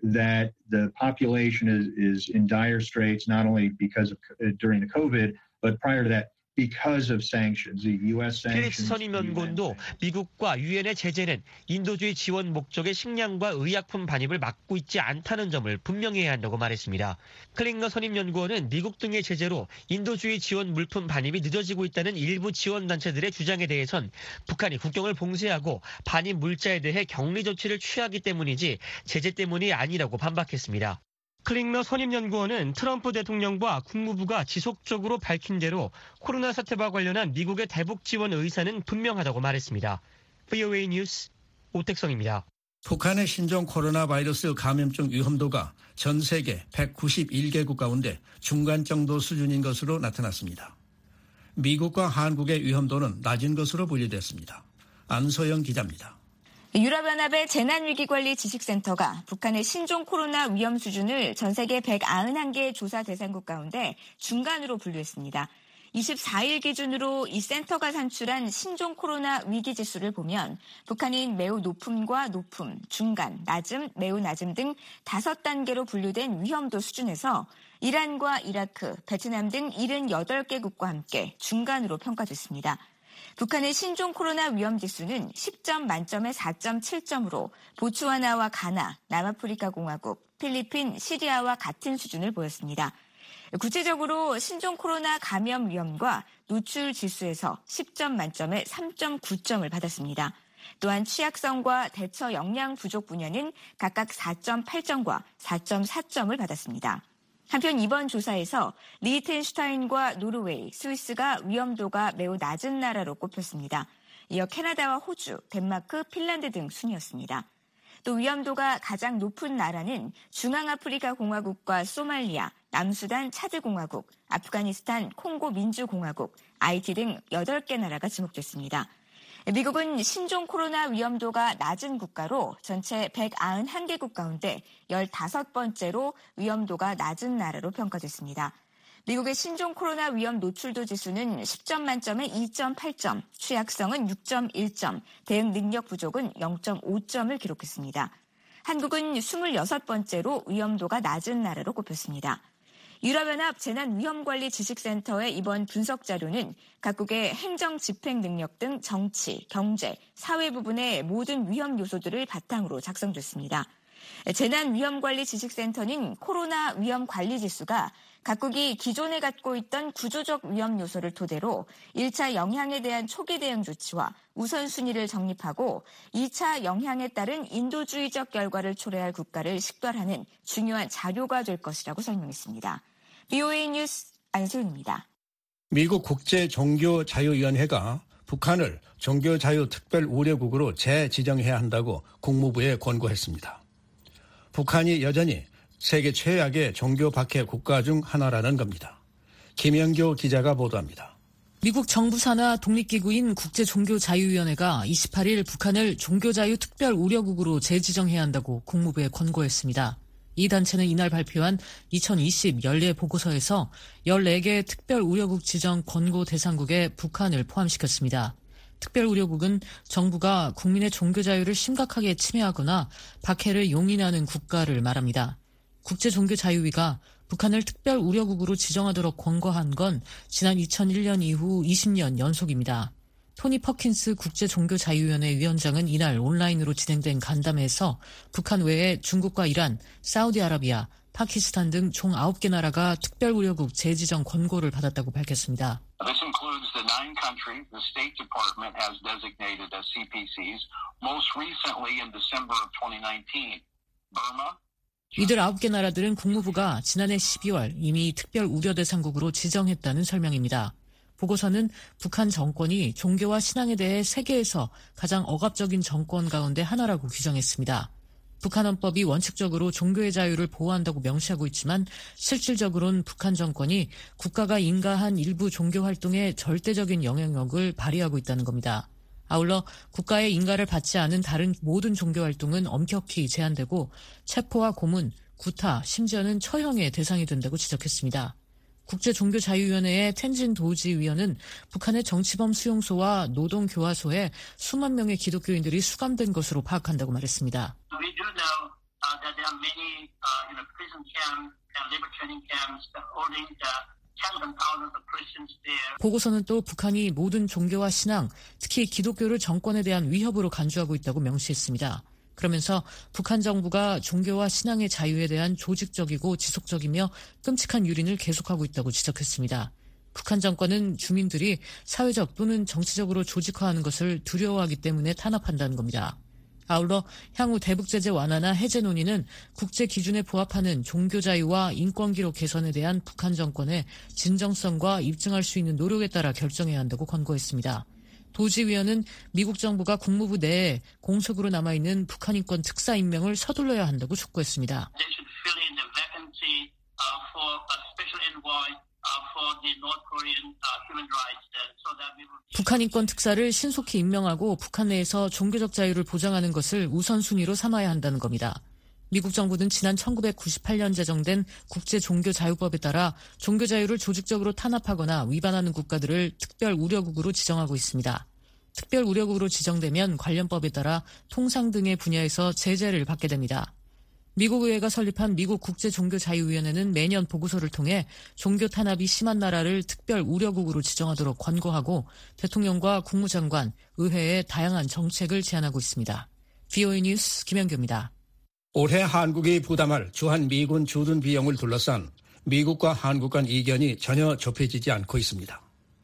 that the population is, is in dire straits, not only because of during the COVID, but prior to that, because of sanctions, the U S sanctions. 피리스 선임연구원도 미국과 유엔의 제재는 인도주의 지원 목적의 식량과 의약품 반입을 막고 있지 않다는 점을 분명히 해야 한다고 말했습니다. 클링너 선임연구원은 미국 등의 제재로 인도주의 지원 물품 반입이 늦어지고 있다는 일부 지원단체들의 주장에 대해선 북한이 국경을 봉쇄하고 반입 물자에 대해 격리 조치를 취하기 때문이지 제재 때문이 아니라고 반박했습니다. 클링너 선임연구원은 트럼프 대통령과 국무부가 지속적으로 밝힌 대로 코로나 사태와 관련한 미국의 대북 지원 의사는 분명하다고 말했습니다. 브이오에이 뉴스 오택성입니다. 북한의 신종 코로나 바이러스 감염증 위험도가 전 세계 백구십일 개국 가운데 중간 정도 수준인 것으로 나타났습니다. 미국과 한국의 위험도는 낮은 것으로 분류됐습니다. 안소영 기자입니다. 유럽연합의 재난위기관리지식센터가 북한의 신종 코로나 위험 수준을 전 세계 백구십일 개 조사 대상국 가운데 중간으로 분류했습니다. 이십사 일 기준으로 이 센터가 산출한 신종 코로나 위기지수를 보면 북한인 매우 높음과 높음, 중간, 낮음, 매우 낮음 등 다섯 단계로 분류된 위험도 수준에서 이란과 이라크, 베트남 등 칠십팔 개국과 함께 중간으로 평가됐습니다. 북한의 신종 코로나 위험지수는 십 점 만점에 사 점 칠 점으로 보츠와나와 가나, 남아프리카 공화국, 필리핀, 시리아와 같은 수준을 보였습니다. 구체적으로 신종 코로나 감염 위험과 노출 지수에서 십 점 만점에 삼 점 구 점을 받았습니다. 또한 취약성과 대처 역량 부족 분야는 각각 사 점 팔 점과 사 점 사 점을 받았습니다. 한편 이번 조사에서 리히텐슈타인과 노르웨이, 스위스가 위험도가 매우 낮은 나라로 꼽혔습니다. 이어 캐나다와 호주, 덴마크, 핀란드 등 순이었습니다. 또 위험도가 가장 높은 나라는 중앙아프리카 공화국과 소말리아, 남수단 차드공화국, 아프가니스탄, 콩고 민주공화국, 아이티 등 여덟 개 나라가 지목됐습니다. 미국은 신종 코로나 위험도가 낮은 국가로 전체 백구십일 개국 가운데 열다섯 번째로 위험도가 낮은 나라로 평가됐습니다. 미국의 신종 코로나 위험 노출도 지수는 십 점 만점에 이 점 팔 점, 취약성은 육 점 일 점, 대응 능력 부족은 영 점 오 점을 기록했습니다. 한국은 이십육 번째로 위험도가 낮은 나라로 꼽혔습니다. 유럽연합 재난위험관리지식센터의 이번 분석 자료는 각국의 행정 집행 능력 등 정치, 경제, 사회 부분의 모든 위험 요소들을 바탕으로 작성됐습니다. 재난위험관리지식센터는 코로나 위험관리지수가 각국이 기존에 갖고 있던 구조적 위험 요소를 토대로 일 차 영향에 대한 초기 대응 조치와 우선순위를 정립하고 이 차 영향에 따른 인도주의적 결과를 초래할 국가를 식별하는 중요한 자료가 될 것이라고 설명했습니다. 브이오에이 뉴스 안소윤입니다. 미국 국제종교자유위원회가 북한을 종교자유특별우려국으로 재지정해야 한다고 국무부에 권고했습니다. 북한이 여전히 세계 최악의 종교 박해 국가 중 하나라는 겁니다. 김영교 기자가 보도합니다. 미국 정부 산하 독립기구인 국제종교자유위원회가 이십팔 일 북한을 종교자유특별우려국으로 재지정해야 한다고 국무부에 권고했습니다. 이 단체는 이날 발표한 이천이십 연례 보고서에서 열네 개 특별우려국 지정 권고 대상국에 북한을 포함시켰습니다. 특별우려국은 정부가 국민의 종교자유를 심각하게 침해하거나 박해를 용인하는 국가를 말합니다. 국제종교자유위가 북한을 특별우려국으로 지정하도록 권고한 건 지난 이천일 년 이후 이십 년 연속입니다. 토니 퍼킨스 국제종교자유위원회 위원장은 이날 온라인으로 진행된 간담회에서 북한 외에 중국과 이란, 사우디아라비아, 파키스탄 등 총 아홉 개 나라가 특별우려국 재지정 권고를 받았다고 밝혔습니다. This includes the nine countries the State Department has designated as C P Cs, most recently in December of twenty nineteen. Burma, 이들 아홉 개 나라들은 국무부가 지난해 십이월 이미 특별 우려 대상국으로 지정했다는 설명입니다. 보고서는 북한 정권이 종교와 신앙에 대해 세계에서 가장 억압적인 정권 가운데 하나라고 규정했습니다. 북한 헌법이 원칙적으로 종교의 자유를 보호한다고 명시하고 있지만 실질적으로는 북한 정권이 국가가 인가한 일부 종교 활동에 절대적인 영향력을 발휘하고 있다는 겁니다. 아울러 국가의 인가를 받지 않은 다른 모든 종교 활동은 엄격히 제한되고 체포와 고문, 구타, 심지어는 처형의 대상이 된다고 지적했습니다. 국제종교자유위원회의 텐진 도지 위원은 북한의 정치범 수용소와 노동교화소에 수만 명의 기독교인들이 수감된 것으로 파악한다고 말했습니다. We do know uh, that there are many, uh, you know, prison camps and labor training camps holding the tens and thousands of Christians there. 보고서는 또 북한이 모든 종교와 신앙, 특히 기독교를 정권에 대한 위협으로 간주하고 있다고 명시했습니다. 그러면서 북한 정부가 종교와 신앙의 자유에 대한 조직적이고 지속적이며 끔찍한 유린을 계속하고 있다고 지적했습니다. 북한 정권은 주민들이 사회적 또는 정치적으로 조직화하는 것을 두려워하기 때문에 탄압한다는 겁니다. 아울러 향후 대북 제재 완화나 해제 논의는 국제 기준에 부합하는 종교 자유와 인권 기록 개선에 대한 북한 정권의 진정성과 입증할 수 있는 노력에 따라 결정해야 한다고 권고했습니다. 도지위원은 미국 정부가 국무부 내에 공석으로 남아있는 북한 인권 특사 임명을 서둘러야 한다고 촉구했습니다. 북한 인권 특사를 신속히 임명하고 북한 내에서 종교적 자유를 보장하는 것을 우선순위로 삼아야 한다는 겁니다. 미국 정부는 지난 천구백구십팔 년 제정된 국제종교자유법에 따라 종교자유를 조직적으로 탄압하거나 위반하는 국가들을 특별 우려국으로 지정하고 있습니다. 특별 우려국으로 지정되면 관련 법에 따라 통상 등의 분야에서 제재를 받게 됩니다. 미국 의회가 설립한 미국 국제종교자유위원회는 매년 보고서를 통해 종교 탄압이 심한 나라를 특별 우려국으로 지정하도록 권고하고 대통령과 국무장관, 의회에 다양한 정책을 제안하고 있습니다. 브이오에이 뉴스 김현규입니다. 올해 한국이 부담할 주한 미군 주둔 비용을 둘러싼 미국과 한국 간 이견이 전혀 좁혀지지 않고 있습니다.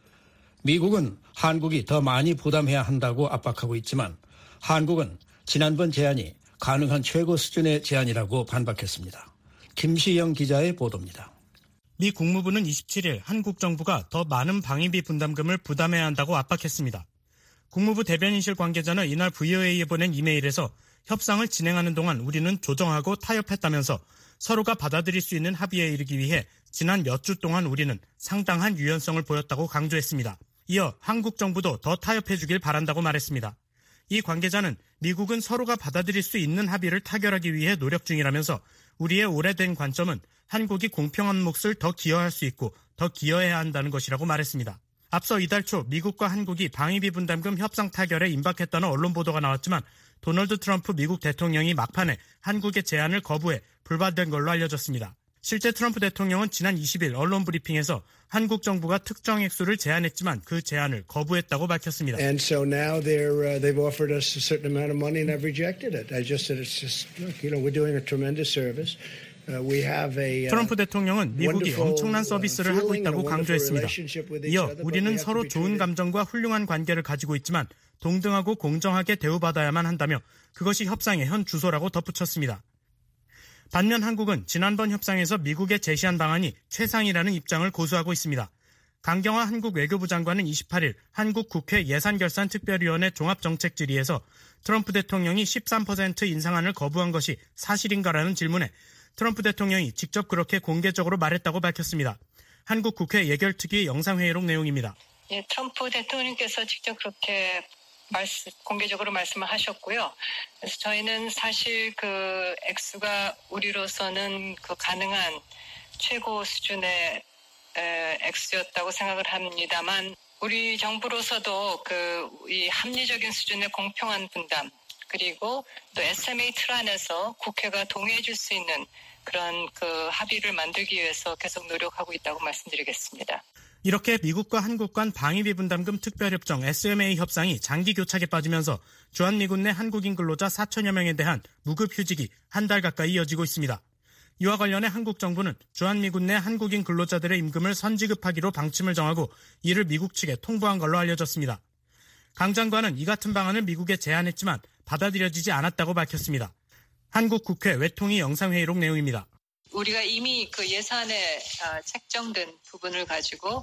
미국은 한국이 더 많이 부담해야 한다고 압박하고 있지만 한국은 지난번 제안이 가능한 최고 수준의 제안이라고 반박했습니다. 김시영 기자의 보도입니다. 미 국무부는 이십칠 일 한국 정부가 더 많은 방위비 분담금을 부담해야 한다고 압박했습니다. 국무부 대변인실 관계자는 이날 브이오에이에 보낸 이메일에서 협상을 진행하는 동안 우리는 조정하고 타협했다면서 서로가 받아들일 수 있는 합의에 이르기 위해 지난 몇 주 동안 우리는 상당한 유연성을 보였다고 강조했습니다. 이어 한국 정부도 더 타협해주길 바란다고 말했습니다. 이 관계자는 미국은 서로가 받아들일 수 있는 합의를 타결하기 위해 노력 중이라면서 우리의 오래된 관점은 한국이 공평한 몫을 더 기여할 수 있고 더 기여해야 한다는 것이라고 말했습니다. 앞서 이달 초 미국과 한국이 방위비 분담금 협상 타결에 임박했다는 언론 보도가 나왔지만 도널드 트럼프 미국 대통령이 막판에 한국의 제안을 거부해 불발된 걸로 알려졌습니다. 실제 트럼프 대통령은 지난 이십 일 언론 브리핑에서 한국 정부가 특정 액수를 제안했지만 그 제안을 거부했다고 밝혔습니다. And so now they're uh, they've offered us a certain amount of money and I've rejected it. I just said it's just look, you know, we're doing a tremendous service. Uh, we have a 트럼프 대통령은 미국이 엄청난 서비스를 하고 있다고 강조했습니다. 이어 우리는 서로 좋은 감정과 훌륭한 관계를 가지고 있지만 동등하고 공정하게 대우받아야만 한다며 그것이 협상의 현 주소라고 덧붙였습니다. 반면 한국은 지난번 협상에서 미국에 제시한 방안이 최상이라는 입장을 고수하고 있습니다. 강경화 한국 외교부 장관은 이십팔 일 한국 국회 예산결산특별위원회 종합정책질의에서 트럼프 대통령이 십삼 퍼센트 인상안을 거부한 것이 사실인가라는 질문에 트럼프 대통령이 직접 그렇게 공개적으로 말했다고 밝혔습니다. 한국 국회 예결특위 영상회의록 내용입니다. 예, 트럼프 대통령께서 직접 그렇게 말씀, 공개적으로 말씀을 하셨고요. 그래서 저희는 사실 그 액수가 우리로서는 그 가능한 최고 수준의 에, 액수였다고 생각을 합니다만 우리 정부로서도 그 이 합리적인 수준의 공평한 분담 그리고 또 에스엠에이 틀 안에서 국회가 동의해 줄 수 있는 그런 그 합의를 만들기 위해서 계속 노력하고 있다고 말씀드리겠습니다. 이렇게 미국과 한국 간 방위비 분담금 특별협정 에스엠에이 협상이 장기 교착에 빠지면서 주한미군 내 한국인 근로자 사천여 명에 대한 무급휴직이 한 달 가까이 이어지고 있습니다. 이와 관련해 한국 정부는 주한미군 내 한국인 근로자들의 임금을 선지급하기로 방침을 정하고 이를 미국 측에 통보한 걸로 알려졌습니다. 강 장관은 이 같은 방안을 미국에 제안했지만 받아들여지지 않았다고 밝혔습니다. 한국 국회 외통위 영상회의록 내용입니다. 우리가 이미 그 예산에 책정된 부분을 가지고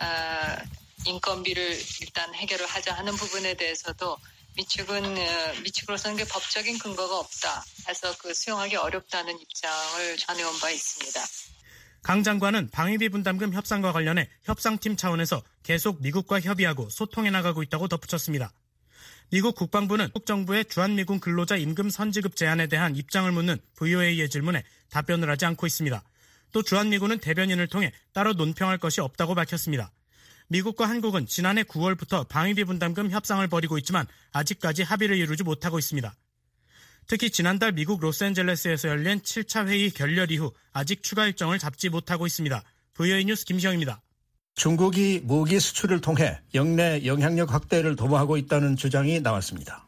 인건비를 일단 해결을 하자 하는 부분에 대해서도 미측은 미측으로서는 그 법적인 근거가 없다 해서 그 수용하기 어렵다는 입장을 전해온 바 있습니다. 강 장관은 방위비 분담금 협상과 관련해 협상팀 차원에서 계속 미국과 협의하고 소통해 나가고 있다고 덧붙였습니다. 미국 국방부는 한국 정부의 주한미군 근로자 임금 선지급 제안에 대한 입장을 묻는 브이오에이의 질문에 답변을 하지 않고 있습니다. 또 주한미군은 대변인을 통해 따로 논평할 것이 없다고 밝혔습니다. 미국과 한국은 지난해 구월부터 방위비 분담금 협상을 벌이고 있지만 아직까지 합의를 이루지 못하고 있습니다. 특히 지난달 미국 로스앤젤레스에서 열린 칠 차 회의 결렬 이후 아직 추가 일정을 잡지 못하고 있습니다. 브이오에이 뉴스 김시영입니다. 중국이 무기 수출을 통해 영내 영향력 확대를 도모하고 있다는 주장이 나왔습니다.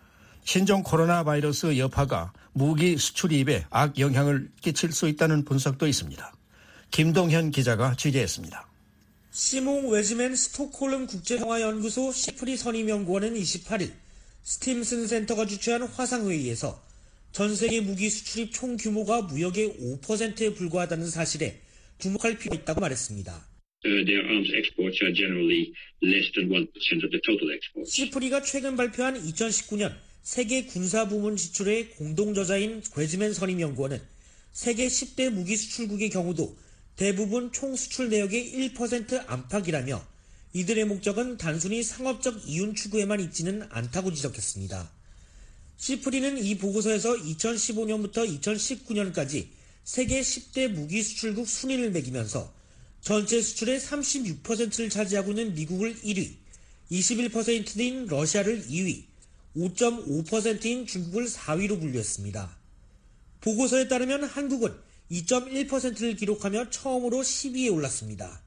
신종 코로나 바이러스 여파가 무기 수출입에 악영향을 끼칠 수 있다는 분석도 있습니다. 김동현 기자가 취재했습니다. 시몽 웨즈맨 스톡홀름 국제영화연구소 시프리 선임연구원은 이십팔 일 스팀슨 센터가 주최한 화상회의에서 전 세계 무기 수출입 총 규모가 무역의 오 퍼센트에 불과하다는 사실에 주목할 필요가 있다고 말했습니다. Uh, their arms exports are generally less than one percent of the total exports. 시프리가 최근 발표한 이천십구 년 세계 군사부문 지출의 공동저자인 웨즈맨 선임연구원은 세계 십 대 무기 수출국의 경우도 대부분 총 수출 내역의 일 퍼센트 안팎이라며 이들의 목적은 단순히 상업적 이윤 추구에만 있지는 않다고 지적했습니다. 시프리는 이 보고서에서 이천십오 년부터 이천십구 년까지 세계 십 대 무기 수출국 순위를 매기면서 전체 수출의 삼십육 퍼센트를 차지하고 있는 미국을 일 위, 이십일 퍼센트인 러시아를 이 위, 오 점 오 퍼센트인 중국을 사 위로 분류했습니다. 보고서에 따르면 한국은 이 점 일 퍼센트를 기록하며 처음으로 십 위에 올랐습니다.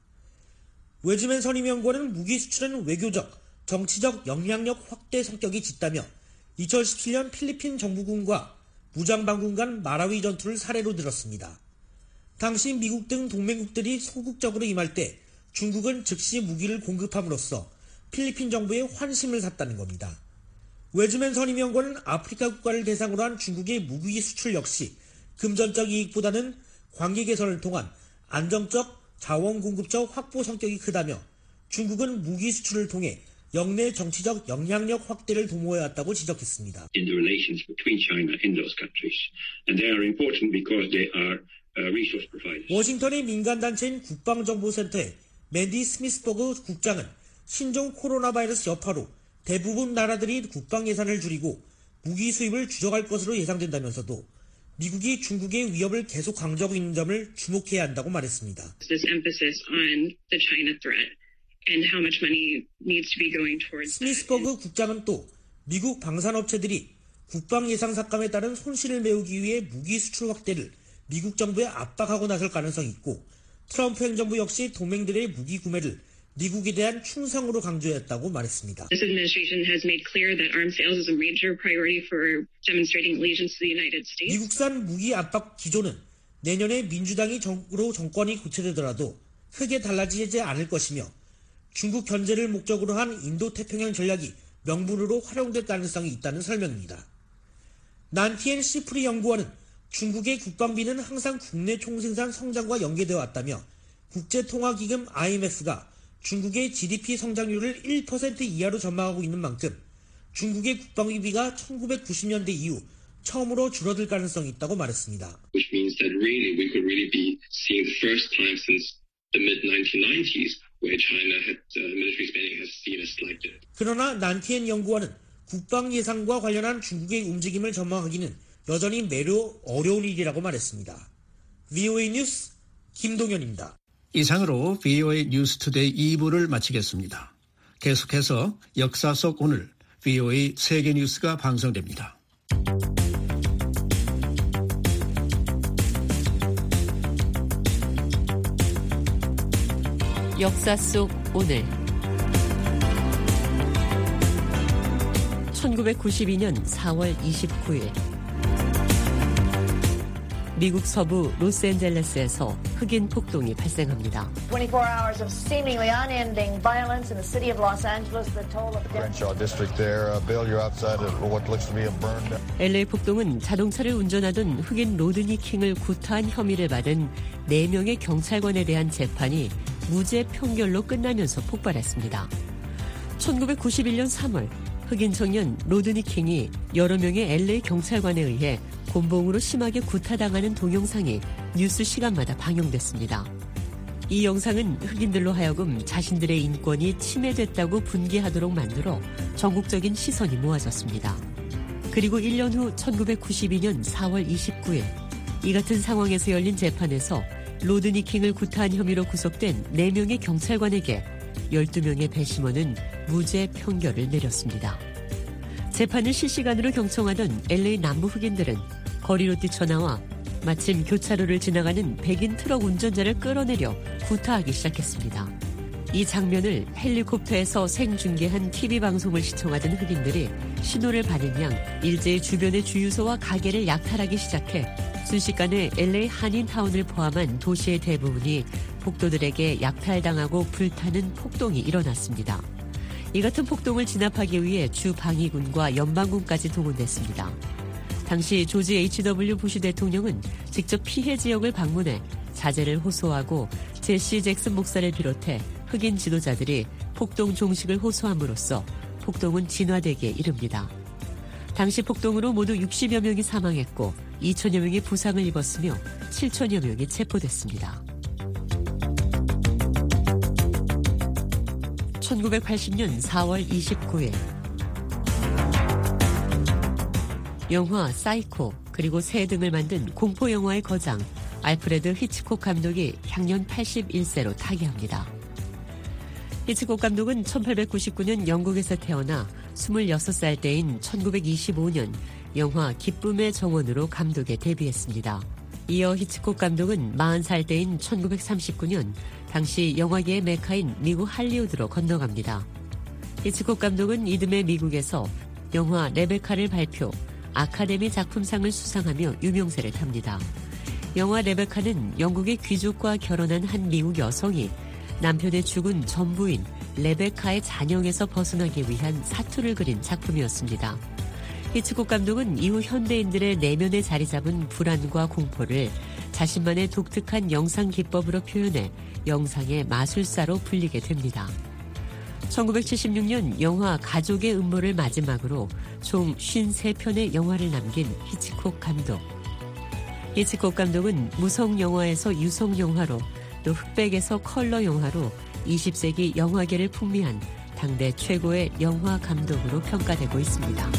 웨즈맨 선임연구원은 무기 수출은 외교적, 정치적 영향력 확대 성격이 짙다며 이천십칠 년 필리핀 정부군과 무장반군 간 마라위 전투를 사례로 들었습니다. 당시 미국 등 동맹국들이 소극적으로 임할 때 중국은 즉시 무기를 공급함으로써 필리핀 정부의 환심을 샀다는 겁니다. 웨즈맨 선임연구원은 아프리카 국가를 대상으로 한 중국의 무기 수출 역시 금전적 이익보다는 관계 개선을 통한 안정적 자원 공급적 확보 성격이 크다며 중국은 무기 수출을 통해 영내 정치적 영향력 확대를 도모해왔다고 지적했습니다. In the relations between China and those countries, and they are important because they are resource providers. 워싱턴의 민간단체인 국방정보센터의 맨디 스미스버그 국장은 신종 코로나 바이러스 여파로 대부분 나라들이 국방 예산을 줄이고 무기 수입을 줄여갈 것으로 예상된다면서도 미국이 중국의 위협을 계속 강조하고 있는 점을 주목해야 한다고 말했습니다. This emphasis on the China threat and how much money needs to be going towards. 스미스버그 국장은 또 미국 방산업체들이 국방 예상 삭감에 따른 손실을 메우기 위해 무기 수출 확대를 미국 정부에 압박하고 나설 가능성이 있고 트럼프 행정부 역시 동맹들의 무기 구매를 미국에 대한 충성으로 강조했다고 말했습니다. This administration has made clear that arms sales is a major priority for demonstrating allegiance to the United States. 미국산 무기 압박 기조는 내년에 민주당이 정으로 정권이 교체되더라도 크게 달라지지 않을 것이며 중국 견제를 목적으로 한 인도태평양 전략이 명분으로 활용될 가능성이 있다는 설명입니다. 난티엔 시프리 연구원은 중국의 국방비는 항상 국내 총생산 성장과 연계되어 왔다며 국제통화기금 아이엠에프가 중국의 지디피 성장률을 일 퍼센트 이하로 전망하고 있는 만큼 중국의 국방비가 천구백구십 년대 이후 처음으로 줄어들 가능성이 있다고 말했습니다. Which means that really we could really be seeing the first time since the mid nineteen nineties where China had uh, military spending has seen a slight dip. 그러나 난티엔 연구원은 국방 예산과 관련한 중국의 움직임을 전망하기는 여전히 매우 어려운 일이라고 말했습니다. 브이오에이 뉴스 김동현입니다. 이상으로 브이오에이 뉴스투데이 이 부를 마치겠습니다. 계속해서 역사 속 오늘 브이오에이 세계뉴스가 방송됩니다. 역사 속 오늘 천구백구십이 년 사월 이십구일 미국 서부 로스앤젤레스에서 흑인 폭동이 발생합니다. twenty-four hours of seemingly unending violence in the city of Los Angeles. The toll of death. Crenshaw district there. Uh, Bill, you're outside of what looks to be a burned. 엘에이 폭동은 자동차를 운전하던 흑인 로드니 킹을 구타한 혐의를 받은 네 명의 경찰관에 대한 재판이 무죄 판결로 끝나면서 폭발했습니다. 천구백구십일 년 삼월 흑인 청년 로드니 킹이 여러 명의 엘에이 경찰관에 의해 곤봉으로 심하게 구타당하는 동영상이 뉴스 시간마다 방영됐습니다. 이 영상은 흑인들로 하여금 자신들의 인권이 침해됐다고 분개하도록 만들어 전국적인 시선이 모아졌습니다. 그리고 일 년 후 천구백구십이 년 사월 이십구일 이 같은 상황에서 열린 재판에서 로드니 킹을 구타한 혐의로 구속된 네 명의 경찰관에게 열두 명의 배심원은 무죄 판결을 내렸습니다. 재판을 실시간으로 경청하던 엘에이 남부 흑인들은 거리로 뛰쳐나와 마침 교차로를 지나가는 백인 트럭 운전자를 끌어내려 구타하기 시작했습니다. 이 장면을 헬리콥터에서 생중계한 티비 방송을 시청하던 흑인들이 신호를 받은 양 일제히 주변의 주유소와 가게를 약탈하기 시작해 순식간에 엘에이 한인타운을 포함한 도시의 대부분이 폭도들에게 약탈당하고 불타는 폭동이 일어났습니다. 이 같은 폭동을 진압하기 위해 주 방위군과 연방군까지 동원됐습니다. 당시 조지 에이치 더블유 부시 대통령은 직접 피해 지역을 방문해 자제를 호소하고 제시 잭슨 목사를 비롯해 흑인 지도자들이 폭동 종식을 호소함으로써 폭동은 진화되기에 이릅니다. 당시 폭동으로 모두 육십여 명이 사망했고 이천여 명이 부상을 입었으며 칠천여 명이 체포됐습니다. 천구백팔십년 사월 이십구일 영화 사이코 그리고 새 등을 만든 공포영화의 거장 알프레드 히치콕 감독이 향년 팔십일세로 타계합니다. 히치콕 감독은 천팔백구십구년 영국에서 태어나 스물여섯 살 때인 천구백이십오년 영화 기쁨의 정원으로 감독에 데뷔했습니다. 이어 히치콕 감독은 마흔 살 때인 천구백삼십구년 당시 영화계의 메카인 미국 할리우드로 건너갑니다. 히치콕 감독은 이듬해 미국에서 영화 레베카를 발표, 아카데미 작품상을 수상하며 유명세를 탑니다. 영화 레베카는 영국의 귀족과 결혼한 한 미국 여성이 남편의 죽은 전부인 레베카의 잔영에서 벗어나기 위한 사투를 그린 작품이었습니다. 히치콕 감독은 이후 현대인들의 내면에 자리 잡은 불안과 공포를 자신만의 독특한 영상 기법으로 표현해 영상의 마술사로 불리게 됩니다. 천구백칠십육년 영화 가족의 음모를 마지막으로 총 오십삼 편의 영화를 남긴 히치콕 감독. 히치콕 감독은 무성 영화에서 유성 영화로 또 흑백에서 컬러 영화로 이십 세기 영화계를 풍미한 당대 최고의 영화 감독으로 평가되고 있습니다.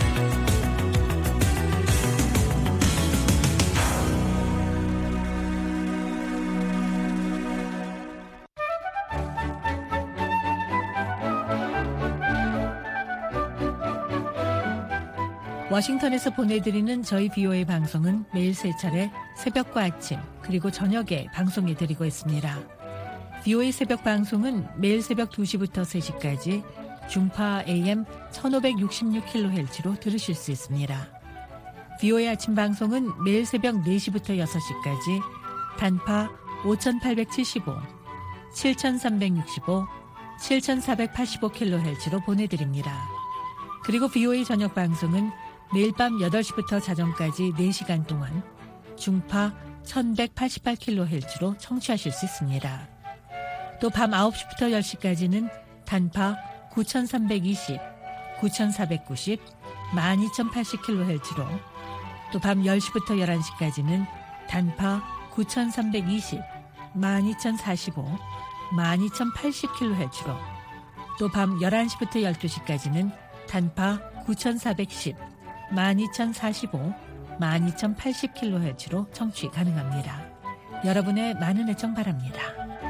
워싱턴에서 보내드리는 저희 비오에이 방송은 매일 세 차례 새벽과 아침 그리고 저녁에 방송해드리고 있습니다. 비오에이 새벽 방송은 매일 새벽 두 시부터 세 시까지 중파 에이엠 천오백육십육 킬로헤르츠로 들으실 수 있습니다. 비오에이 아침 방송은 매일 새벽 네 시부터 여섯 시까지 단파 오천팔백칠십오, 칠천삼백육십오, 칠천사백팔십오 킬로헤르츠로 보내드립니다. 그리고 비오에이 저녁 방송은 매일 밤 여덟 시부터 자정까지 네 시간 동안 중파 천백팔십팔 킬로헤르츠로 청취하실 수 있습니다. 또 밤 아홉 시부터 열 시까지는 단파 구천삼백이십, 구천사백구십, 만 이천팔십 킬로헤르츠로 또 밤 열 시부터 열한 시까지는 단파 구천삼백이십, 만 이천사십오, 만 이천팔십 킬로헤르츠로 또 밤 열한 시부터 열두 시까지는 단파 구천사백십, 만 이천사십오, 만 이천팔십 킬로헤르츠로 청취 가능합니다. 여러분의 많은 애청 바랍니다.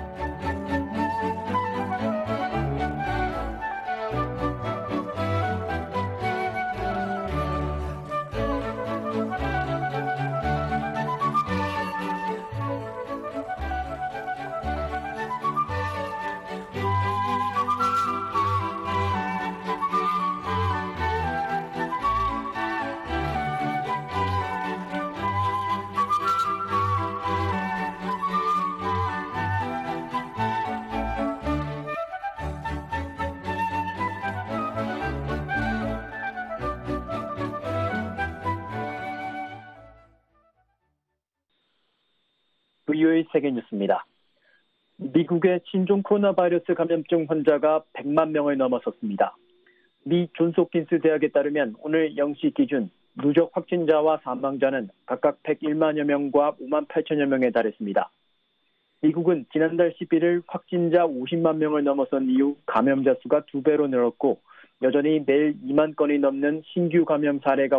비오에이 세계뉴스입니다. 미국의 신종 코로나 바이러스 감염증 환자가 백만 명을 넘어섰습니다. 미 존스홉킨스 대학에 따르면 오늘 영 시 기준 누적 확진자와 사망자는 각각 백일만여 명과 오만 팔천여 명에 달했습니다. 미국은 지난달 십일일 확진자 오십만 명을 넘어선 이후 감염자 수가 두 배로 늘었고 여전히 매일 이만 건이 넘는 신규 감염 사례가